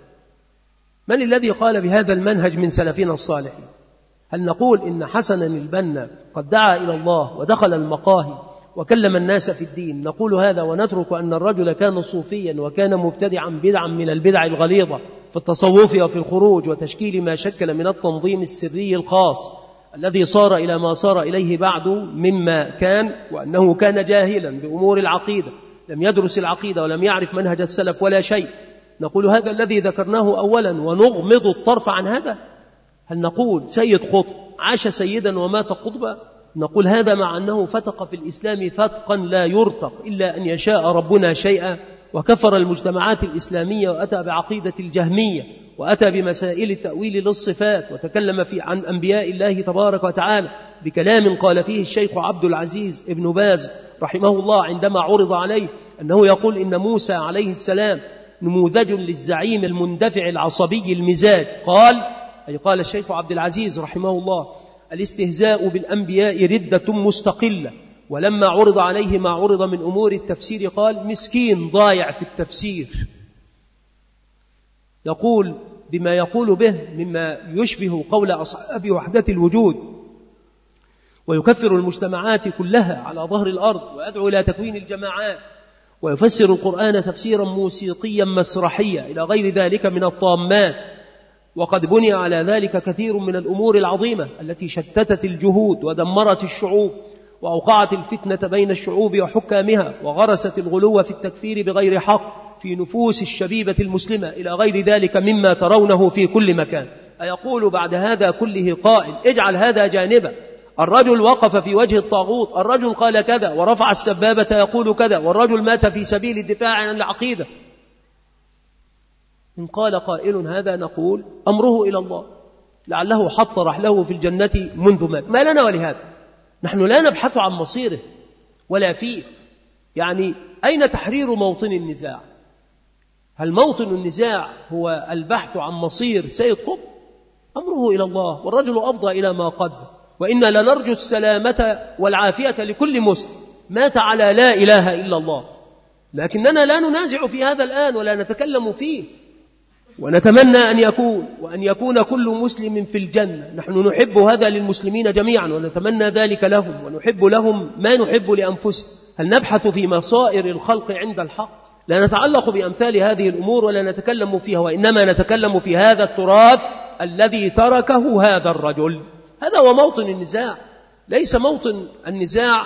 Speaker 2: من الذي قال بهذا المنهج من سلفنا الصالحين؟ هل نقول إن حسنا البنا قد دعا إلى الله ودخل المقاهي وكلم الناس في الدين، نقول هذا ونترك أن الرجل كان صوفيا وكان مبتدعا بدعا من البدع الغليظة في التصوف وفي الخروج وتشكيل ما شكل من التنظيم السري الخاص الذي صار إلى ما صار إليه بعد مما كان، وأنه كان جاهلا بأمور العقيدة، لم يدرس العقيدة ولم يعرف منهج السلف ولا شيء. نقول هذا الذي ذكرناه أولا ونغمض الطرف عن هذا. هل نقول سيد قطب عاش سيدا ومات قطبا؟ نقول هذا مع أنه فتق في الإسلام فتقا لا يرتق إلا أن يشاء ربنا شيئا، وكفر المجتمعات الإسلامية وأتى بعقيدة الجهمية وأتى بمسائل التأويل للصفات، وتكلم في عن أنبياء الله تبارك وتعالى بكلام قال فيه الشيخ عبد العزيز ابن باز رحمه الله عندما عرض عليه أنه يقول إن موسى عليه السلام نموذج للزعيم المندفع العصبي المزاج. قال أي قال الشيخ عبد العزيز رحمه الله: الاستهزاء بالأنبياء ردة مستقلة. ولما عرض عليه ما عرض من أمور التفسير قال: مسكين ضايع في التفسير، يقول بما يقول به مما يشبه قول أصحاب وحدة الوجود، ويكفر المجتمعات كلها على ظهر الأرض ويدعو إلى تكوين الجماعات، ويفسر القرآن تفسيرا موسيقيا مسرحيا إلى غير ذلك من الطامات. وقد بني على ذلك كثير من الأمور العظيمة التي شتتت الجهود ودمرت الشعوب وأوقعت الفتنة بين الشعوب وحكامها وغرست الغلو في التكفير بغير حق في نفوس الشبيبة المسلمة إلى غير ذلك مما ترونه في كل مكان. أيقول بعد هذا كله قائل اجعل هذا جانبا، الرجل وقف في وجه الطاغوت، الرجل قال كذا ورفع السبابة يقول كذا، والرجل مات في سبيل الدفاع عن العقيدة. إن قال قائل هذا نقول أمره إلى الله، لعله حط رحله في الجنة منذ مات، ما لنا ولهذا؟ نحن لا نبحث عن مصيره ولا فيه. يعني أين تحرير موطن النزاع؟ هل موطن النزاع هو البحث عن مصير سيد قطب؟ أمره إلى الله، والرجل أفضى إلى ما قدم، وإنا لنرجو السلامة والعافية لكل مسلم مات على لا إله إلا الله، لكننا لا ننازع في هذا الآن ولا نتكلم فيه، ونتمنى أن يكون وأن يكون كل مسلم في الجنة. نحن نحب هذا للمسلمين جميعا ونتمنى ذلك لهم، ونحب لهم ما نحب لأنفسهم. هل نبحث في مصائر الخلق عند الحق؟ لا نتعلق بأمثال هذه الأمور ولا نتكلم فيها، وإنما نتكلم في هذا التراث الذي تركه هذا الرجل. هذا هو موطن النزاع، ليس موطن النزاع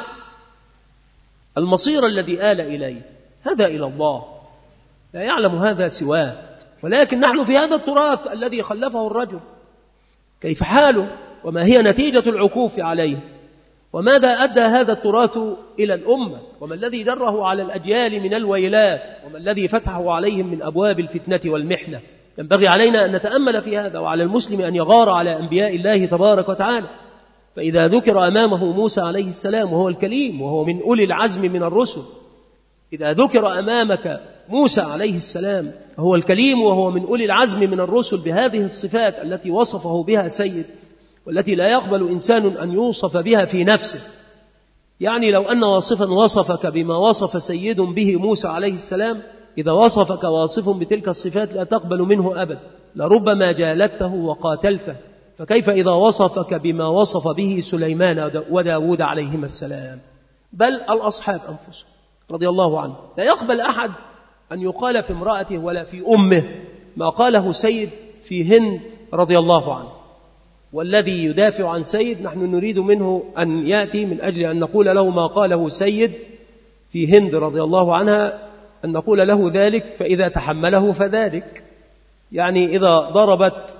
Speaker 2: المصير الذي آل إليه، هذا إلى الله، لا يعلم هذا سواه. ولكن نحن في هذا التراث الذي خلفه الرجل، كيف حاله وما هي نتيجة العكوف عليه، وماذا أدى هذا التراث إلى الأمة، وما الذي جره على الأجيال من الويلات، وما الذي فتحه عليهم من أبواب الفتنة والمحنة. ينبغي علينا أن نتأمل في هذا، وعلى المسلم أن يغار على أنبياء الله تبارك وتعالى. فإذا ذكر أمامه موسى عليه السلام وهو الكليم وهو من أولي العزم من الرسل، إذا ذكر أمامك موسى عليه السلام وهو الكليم وهو من أولي العزم من الرسل بهذه الصفات التي وصفه بها سيد، والتي لا يقبل إنسان أن يوصف بها في نفسه، يعني لو أن واصفا وصفك بما وصف سيد به موسى عليه السلام، إذا وصفك واصف بتلك الصفات لا تقبل منه أبدا، لربما جالدته وقاتلته، فكيف إذا وصفك بما وصف به سليمان وداود عليهما السلام، بل الأصحاب أنفسهم رضي الله عنه. لا يقبل أحد أن يقال في امرأته ولا في أمه ما قاله سيد في هند رضي الله عنه. والذي يدافع عن سيد نحن نريد منه أن يأتي من أجل أن نقول له ما قاله سيد في هند رضي الله عنها، أن نقول له ذلك، فإذا تحمله فذلك. يعني إذا ضربت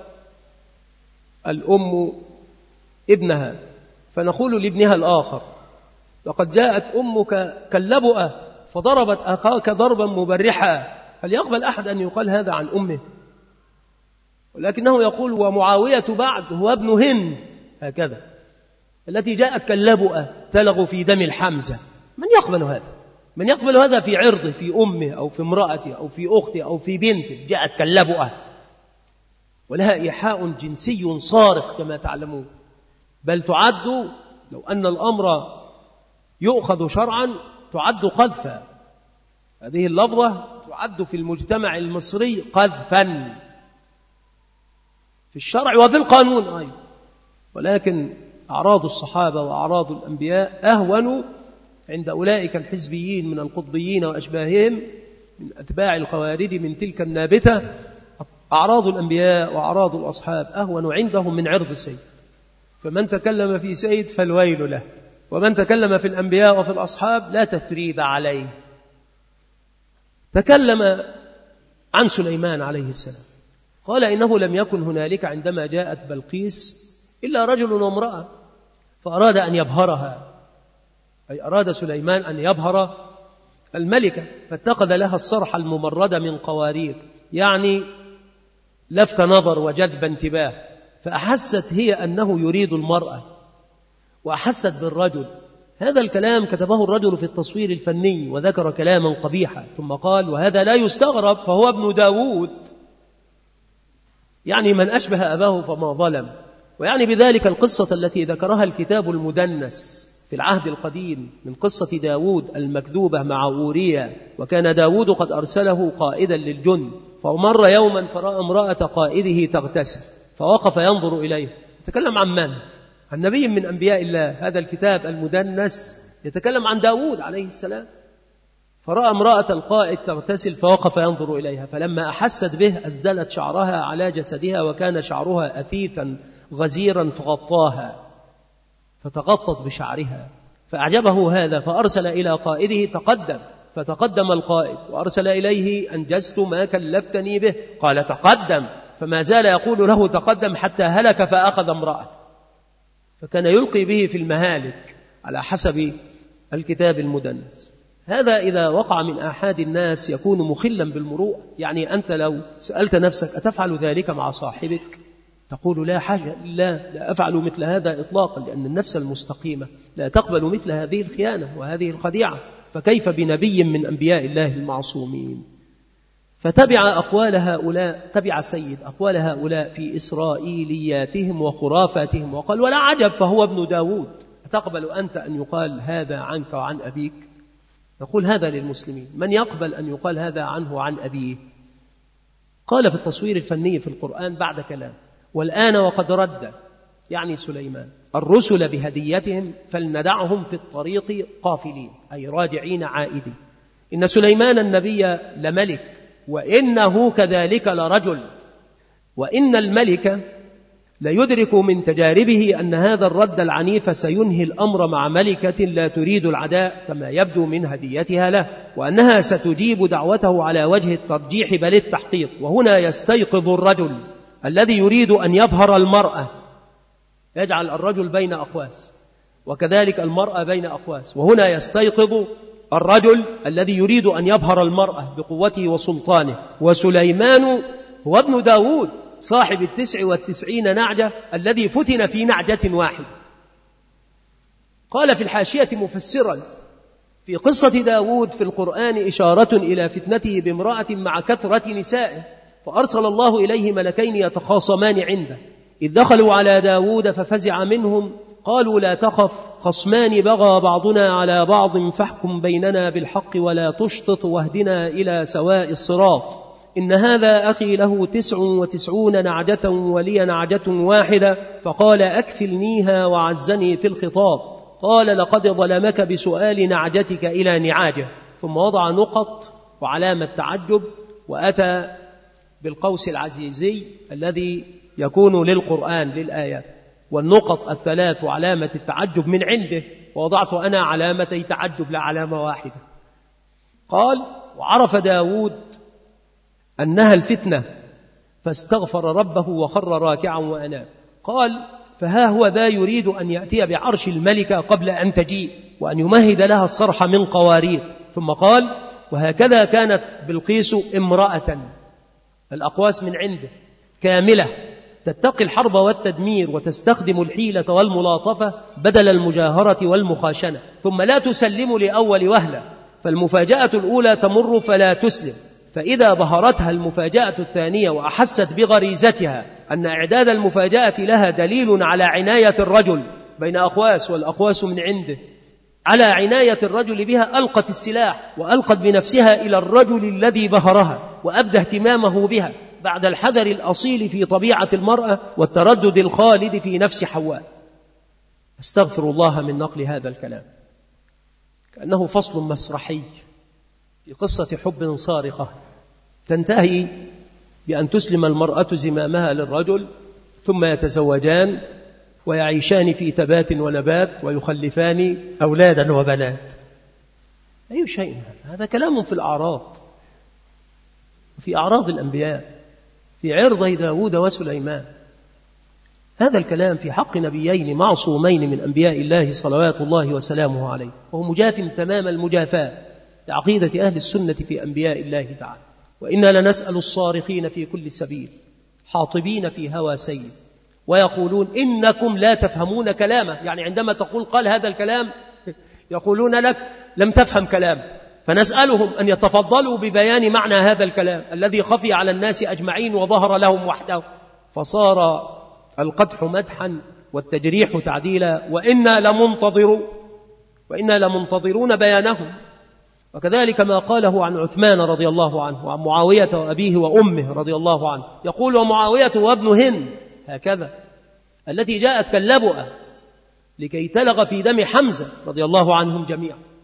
Speaker 2: الأم ابنها فنقول لابنها الآخر لقد جاءت أمك كاللبؤة فضربت أخاك ضربا مبرحا، هل يقبل أحد أن يقال هذا عن أمه؟ ولكنه يقول ومعاوية بعد هو ابن هند هكذا التي جاءت كاللبؤة تلغ في دم الحمزة. من يقبل هذا؟ من يقبل هذا في عرضه، في أمه أو في امرأته أو في أخته أو في بنته جاءت كاللبؤة، ولها إيحاء جنسي صارخ كما تعلمون، بل تعد لو أن الأمر يؤخذ شرعا تعد قذفا. هذه اللفظة تعد في المجتمع المصري قذفا في الشرع وفي القانون أيضا. ولكن أعراض الصحابة وأعراض الأنبياء أهون عند أولئك الحزبيين من القطبيين وأشباههم من أتباع الخوارج من تلك النابتة. أعراض الأنبياء وأعراض الأصحاب أهون عندهم من عرض سيد، فمن تكلم في سيد فالويل له، ومن تكلم في الأنبياء وفي الأصحاب لا تثريب عليه. تكلم عن سليمان عليه السلام، قال إنه لم يكن هنالك عندما جاءت بلقيس إلا رجل وامرأة، فأراد أن يبهرها، أي أراد سليمان أن يبهر الملكة، فاتخذ لها الصرح الممرد من قوارير، يعني لفت نظر وجذب انتباه، فأحست هي أنه يريد المرأة وأحست بالرجل. هذا الكلام كتبه الرجل في التصوير الفني وذكر كلاما قبيحا، ثم قال وهذا لا يستغرب فهو ابن داود، يعني من أشبه أباه فما ظلم. ويعني بذلك القصة التي ذكرها الكتاب المدنس في العهد القديم من قصة داود المكذوبة مع أوريا، وكان داود قد أرسله قائدا للجند، فمر يوما فرأى امرأة قائده تغتسل فوقف ينظر إليه. يتكلم عن من؟ عن نبي من أنبياء الله. هذا الكتاب المدنس يتكلم عن داود عليه السلام، فرأى امرأة القائد تغتسل فوقف ينظر إليها، فلما أحست به أسدلت شعرها على جسدها، وكان شعرها أثيثا غزيرا فغطاها، فتغطت بشعرها، فأعجبه هذا فأرسل إلى قائده تقدم، فتقدم القائد وأرسل إليه أنجزت ما كلفتني به، قال تقدم، فما زال يقول له تقدم حتى هلك فأخذ امرأة، فكان يلقي به في المهالك على حسب الكتاب المدنس. هذا إذا وقع من آحاد الناس يكون مخلا بالمروءة. يعني أنت لو سألت نفسك أتفعل ذلك مع صاحبك؟ تقول لا حاجة، لا, لا أفعل مثل هذا إطلاقا، لأن النفس المستقيمة لا تقبل مثل هذه الخيانة وهذه الخديعة، فكيف بنبي من أنبياء الله المعصومين؟ فتبع أقوال هؤلاء، تبع سيد أقوال هؤلاء في إسرائيلياتهم وخرافاتهم، وقال ولا عجب فهو ابن داود. أتقبل أنت أن يقال هذا عنك وعن أبيك؟ نقول هذا للمسلمين، من يقبل أن يقال هذا عنه وعن أبيه؟ قال في التصوير الفني في القرآن بعد كلام: والآن وقد رد، يعني سليمان، الرسل بهديتهم فلندعهم في الطريق قافلين، أي راجعين عائدين. إن سليمان النبي لملك، وإنه كذلك لرجل، وإن الملك ليدرك من تجاربه أن هذا الرد العنيف سينهي الأمر مع ملكة لا تريد العداء كما يبدو من هديتها له، وأنها ستجيب دعوته على وجه الترجيح بل التحقيق. وهنا يستيقظ الرجل الذي يريد أن يبهر المرأة، يجعل الرجل بين أقواس، وكذلك المرأة بين أقواس. وهنا يستيقظ الرجل الذي يريد أن يبهر المرأة بقوته وسلطانه. وسليمان هو ابن داود صاحب التسع والتسعين نعجة الذي فتن في نعجة واحدة. قال في الحاشية مفسرا: في قصة داود في القرآن إشارة إلى فتنته بامرأة مع كثرة نسائه، فأرسل الله إليه ملكين يتخاصمان عنده، إذ دخلوا على داود ففزع منهم، قالوا لا تخف، خصمان بغى بعضنا على بعض فاحكم بيننا بالحق ولا تشطط واهدنا إلى سواء الصراط، إن هذا أخي له تسع وتسعون نعجة ولي نعجة واحدة، فقال أكفلنيها وعزني في الخطاب. قال لقد ظلمك بسؤال نعجتك إلى نعاجه، ثم وضع نقط وعلامة تعجب، وأتى بالقوس العزيزي الذي يكون للقرآن للآيات، والنقط الثلاث وعلامة التعجب من عنده، ووضعت أنا علامتي تعجب لا علامة واحدة. قال: وعرف داود أنها الفتنة فاستغفر ربه وخر راكعا وأناب. قال: فها هو ذا يريد أن يأتي بعرش الملكة قبل أن تجيء، وأن يمهد لها الصرح من قوارير. ثم قال: وهكذا كانت بلقيس امرأة، الأقواس من عنده كاملة، تتقي الحرب والتدمير وتستخدم الحيلة والملاطفة بدل المجاهرة والمخاشنة، ثم لا تسلم لأول وهلة، فالمفاجأة الأولى تمر فلا تسلم، فإذا ظهرتها المفاجأة الثانية وأحست بغريزتها أن إعداد المفاجأة لها دليل على عناية الرجل بين أقواس والأقواس من عنده، على عناية الرجل بها، ألقت السلاح وألقت بنفسها إلى الرجل الذي بهرها وأبدى اهتمامه بها، بعد الحذر الأصيل في طبيعة المرأة والتردد الخالد في نفس حواء. استغفر الله من نقل هذا الكلام، كأنه فصل مسرحي في قصة حب صارخة تنتهي بأن تسلم المرأة زمامها للرجل، ثم يتزوجان ويعيشان في تبات ونبات ويخلفان أولادا وبنات. أي شيء هذا؟ هذا كلام في الأعراض، في أعراض الأنبياء، في عرضي داود وسليمان. هذا الكلام في حق نبيين معصومين من أنبياء الله صلوات الله وسلامه عليه، وهو مجاف تمام المجافاة لعقيدة أهل السنة في أنبياء الله تعالى. وإنا لنسأل الصارخين في كل سبيل حاطبين في هوى سيد، ويقولون إنكم لا تفهمون كلامه، يعني عندما تقول قال هذا الكلام يقولون لك لم تفهم كلامه، فنسألهم أن يتفضلوا ببيان معنى هذا الكلام الذي خفي على الناس أجمعين وظهر لهم وحده، فصار القدح مدحا والتجريح تعديلا، وإنا لمنتظرون وإنا لمنتظرون بيانهم. وكذلك ما قاله عن عثمان رضي الله عنه، وعن معاوية وأبيه وأمه رضي الله عنه، يقول: ومعاوية وابن هند، هكذا، التي جاءت كاللبؤة لكي تلغ في دم حمزة رضي الله عنهم جميعا.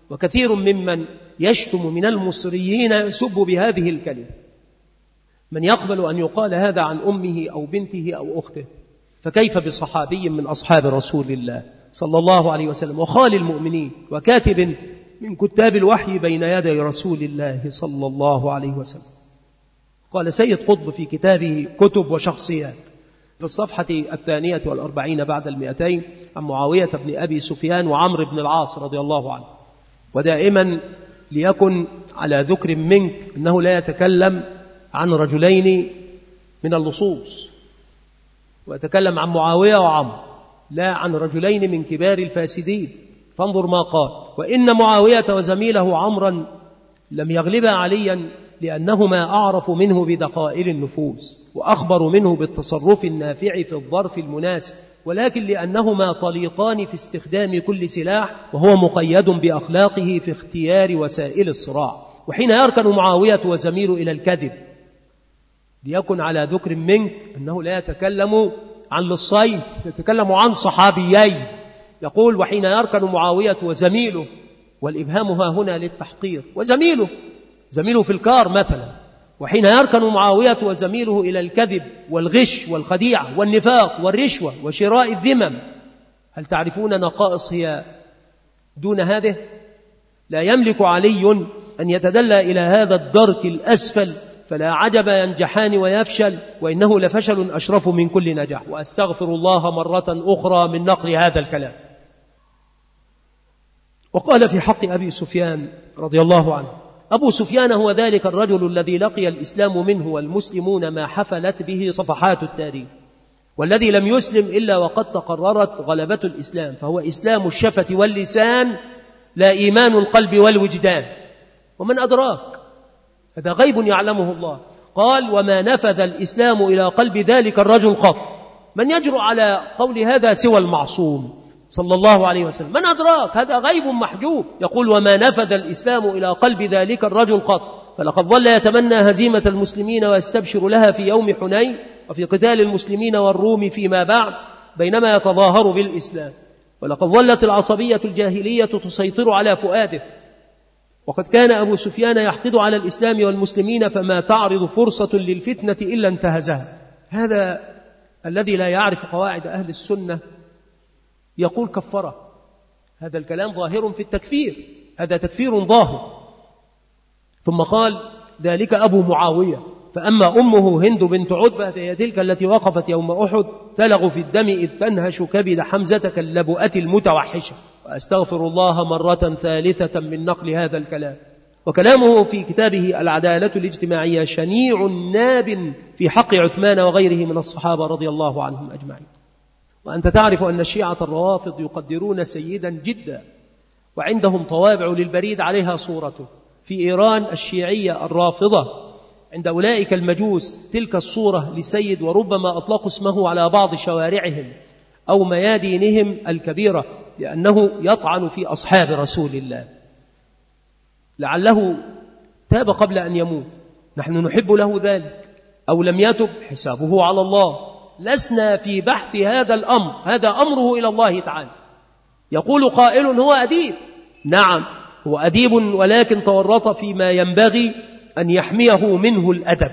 Speaker 2: وكثير ممن يشتم من المصريين يسب بهذه الكلمة. من يقبل أن يقال هذا عن أمه أو بنته أو أخته، فكيف بصحابي من أصحاب رسول الله صلى الله عليه وسلم وخال المؤمنين وكاتب من كتاب الوحي بين يدي رسول الله صلى الله عليه وسلم. قال سيد قطب في كتابه كتب وشخصيات في الصفحة الثانية والأربعين بعد المئتين عن معاوية بن أبي سفيان وعمرو بن العاص رضي الله عنه: ودائما ليكن على ذكر منك أنه لا يتكلم عن رجلين من اللصوص، ويتكلم عن معاوية وعمرو، لا عن رجلين من كبار الفاسدين. فانظر ما قال: وإن معاوية وزميله عمرا لم يغلبا عليا لأنهما أعرف منه بدقائق النفوس وأخبر منه بالتصرف النافع في الظرف المناسب، ولكن لأنهما طليقان في استخدام كل سلاح، وهو مقيد بأخلاقه في اختيار وسائل الصراع. وحين يركن معاوية وزميله إلى الكذب ليكن على ذكر منك أنه لا يتكلم عن لصين، يتكلم عن صحابيين. يقول: وحين يركن معاوية وزميله، والإبهام ها هنا للتحقير، وزميله زميله في الكار مثلا. وحين يركن معاوية وزميله إلى الكذب والغش والخديعة والنفاق والرشوة وشراء الذمم، هل تعرفون نقائص هي دون هذه؟ لا يملك علي أن يتدلى إلى هذا الدرك الأسفل، فلا عجب ينجحان ويفشل، وإنه لفشل أشرف من كل نجاح. وأستغفر الله مرة أخرى من نقل هذا الكلام. وقال في حق أبي سفيان رضي الله عنه: أبو سفيان هو ذلك الرجل الذي لقي الإسلام منه والمسلمون ما حفلت به صفحات التاريخ، والذي لم يسلم إلا وقد تقررت غلبة الإسلام، فهو إسلام الشفة واللسان لا إيمان القلب والوجدان. ومن أدراك؟ هذا غيب يعلمه الله. قال: وما نفذ الإسلام إلى قلب ذلك الرجل قط. من يجرؤ على قول هذا سوى المعصوم صلى الله عليه وسلم؟ من أدراك؟ هذا غيب محجوب. يقول: وما نفذ الإسلام إلى قلب ذلك الرجل قط. فلقد ظل يتمنى هزيمة المسلمين ويستبشر لها في يوم حنين وفي قتال المسلمين والروم فيما بعد بينما يتظاهر بالإسلام. ولقد ظلت العصبية الجاهلية تسيطر على فؤاده، وقد كان أبو سفيان يحقد على الإسلام والمسلمين، فما تعرض فرصة للفتنة إلا انتهزها. هذا الذي لا يعرف قواعد أهل السنة يقول كفره. هذا الكلام ظاهر في التكفير، هذا تكفير ظاهر. ثم قال: ذلك أبو معاوية، فأما أمه هند بنت عتبة فهي تلك التي وقفت يوم أحد تلغ في الدم إذ تنهش كبد حمزة كاللبؤة المتوحشة. وأستغفر الله مرة ثالثة من نقل هذا الكلام. وكلامه في كتابه العدالة الاجتماعية شنيع ناب في حق عثمان وغيره من الصحابة رضي الله عنهم أجمعين. وأنت تعرف أن الشيعة الروافض يقدرون سيدا جدا، وعندهم طوابع للبريد عليها صورته. في إيران الشيعية الرافضة عند أولئك المجوس تلك الصورة لسيد، وربما أطلقوا اسمه على بعض شوارعهم أو ميادينهم الكبيرة، لأنه يطعن في أصحاب رسول الله. لعله تاب قبل أن يموت، نحن نحب له ذلك، أو لم يتب حسابه على الله. لسنا في بحث هذا الأمر، هذا أمره إلى الله تعالى. يقول قائل: هو أديب. نعم هو أديب، ولكن تورط فيما ينبغي أن يحميه منه الأدب.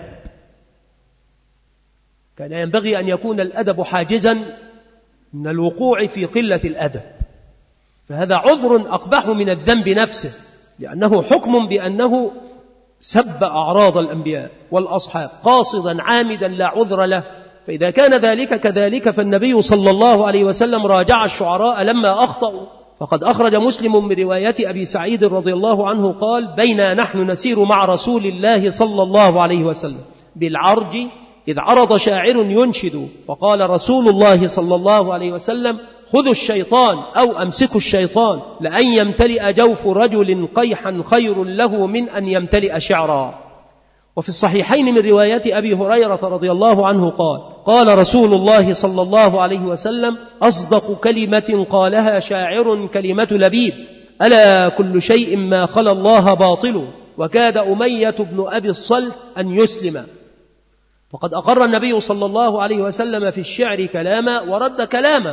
Speaker 2: كان ينبغي أن يكون الأدب حاجزا من الوقوع في قلة الأدب، فهذا عذر أقبح من الذنب نفسه، لأنه حكم بأنه سب أعراض الأنبياء والأصحاب قاصدا عامدا لا عذر له. فإذا كان ذلك كذلك فالنبي صلى الله عليه وسلم راجع الشعراء لما أخطأوا. فقد أخرج مسلم من رواية أبي سعيد رضي الله عنه قال: بينا نحن نسير مع رسول الله صلى الله عليه وسلم بالعرج إذ عرض شاعر ينشد، وقال رسول الله صلى الله عليه وسلم: خذوا الشيطان أو أمسكوا الشيطان، لأن يمتلئ جوف رجل قيحا خير له من أن يمتلئ شعرا. وفي الصحيحين من رواية أبي هريرة رضي الله عنه قال: قال رسول الله صلى الله عليه وسلم: أصدق كلمة قالها شاعر كلمة لبيد، ألا كل شيء ما خلا الله باطل، وكاد أمية بن أبي الصلت أن يسلم. فقد أقر النبي صلى الله عليه وسلم في الشعر كلاما ورد كلاما،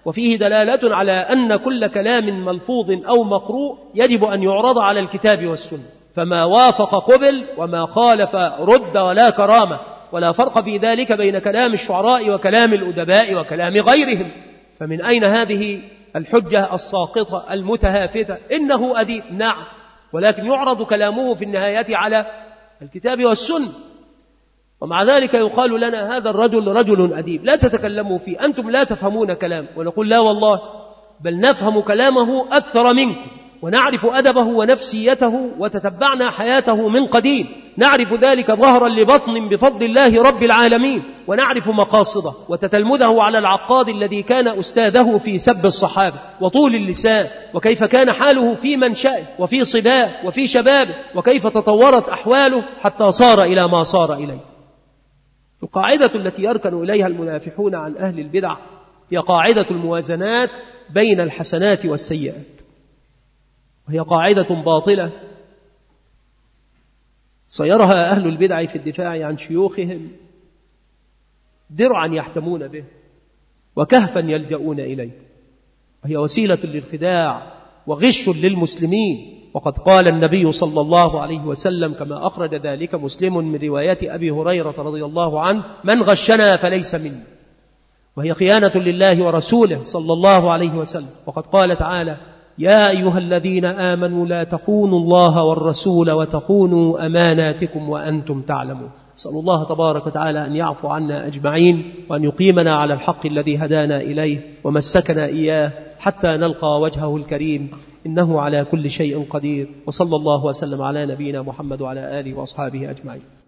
Speaker 2: وفيه دلالة على أن كل كلام ملفوظ أو مقروء يجب أن يعرض على الكتاب والسنة، فما وافق قبل وما خالف رد ولا كرامة، ولا فرق في ذلك بين كلام الشعراء وكلام الأدباء وكلام غيرهم. فمن أين هذه الحجة الساقطة المتهافتة؟ إنه أديب، نعم، ولكن يعرض كلامه في النهاية على الكتاب والسنة، ومع ذلك يقال لنا هذا الرجل رجل أديب لا تتكلموا فيه، أنتم لا تفهمون كلام، ونقول لا والله، بل نفهم كلامه أكثر منكم، ونعرف أدبه ونفسيته، وتتبعنا حياته من قديم، نعرف ذلك ظهرا لبطن بفضل الله رب العالمين، ونعرف مقاصده، وتتلمذه على العقاد الذي كان أستاذه في سب الصحابة وطول اللسان، وكيف كان حاله في منشأه وفي صباه وفي شبابه، وكيف تطورت أحواله حتى صار إلى ما صار إليه. القاعدة التي يركن إليها المنافحون عن أهل البدع هي قاعدة الموازنات بين الحسنات والسيئات، وهي قاعدة باطلة صيرها أهل البدع في الدفاع عن شيوخهم درعا يحتمون به وكهفا يلجؤون إليه، وهي وسيلة للخداع وغش للمسلمين. وقد قال النبي صلى الله عليه وسلم كما أخرج ذلك مسلم من رواية أبي هريرة رضي الله عنه: من غشنا فليس منا، وهي خيانة لله ورسوله صلى الله عليه وسلم. وقد قال تعالى: يا أيها الذين آمنوا لا تخونوا الله والرسول وتخونوا أماناتكم وأنتم تعلمون. أسأل الله تبارك وتعالى أن يعفو عنا أجمعين، وأن يقيمنا على الحق الذي هدانا إليه ومسكنا إياه حتى نلقى وجهه الكريم، إنه على كل شيء قدير. وصلى الله وسلم على نبينا محمد وعلى آله وأصحابه أجمعين.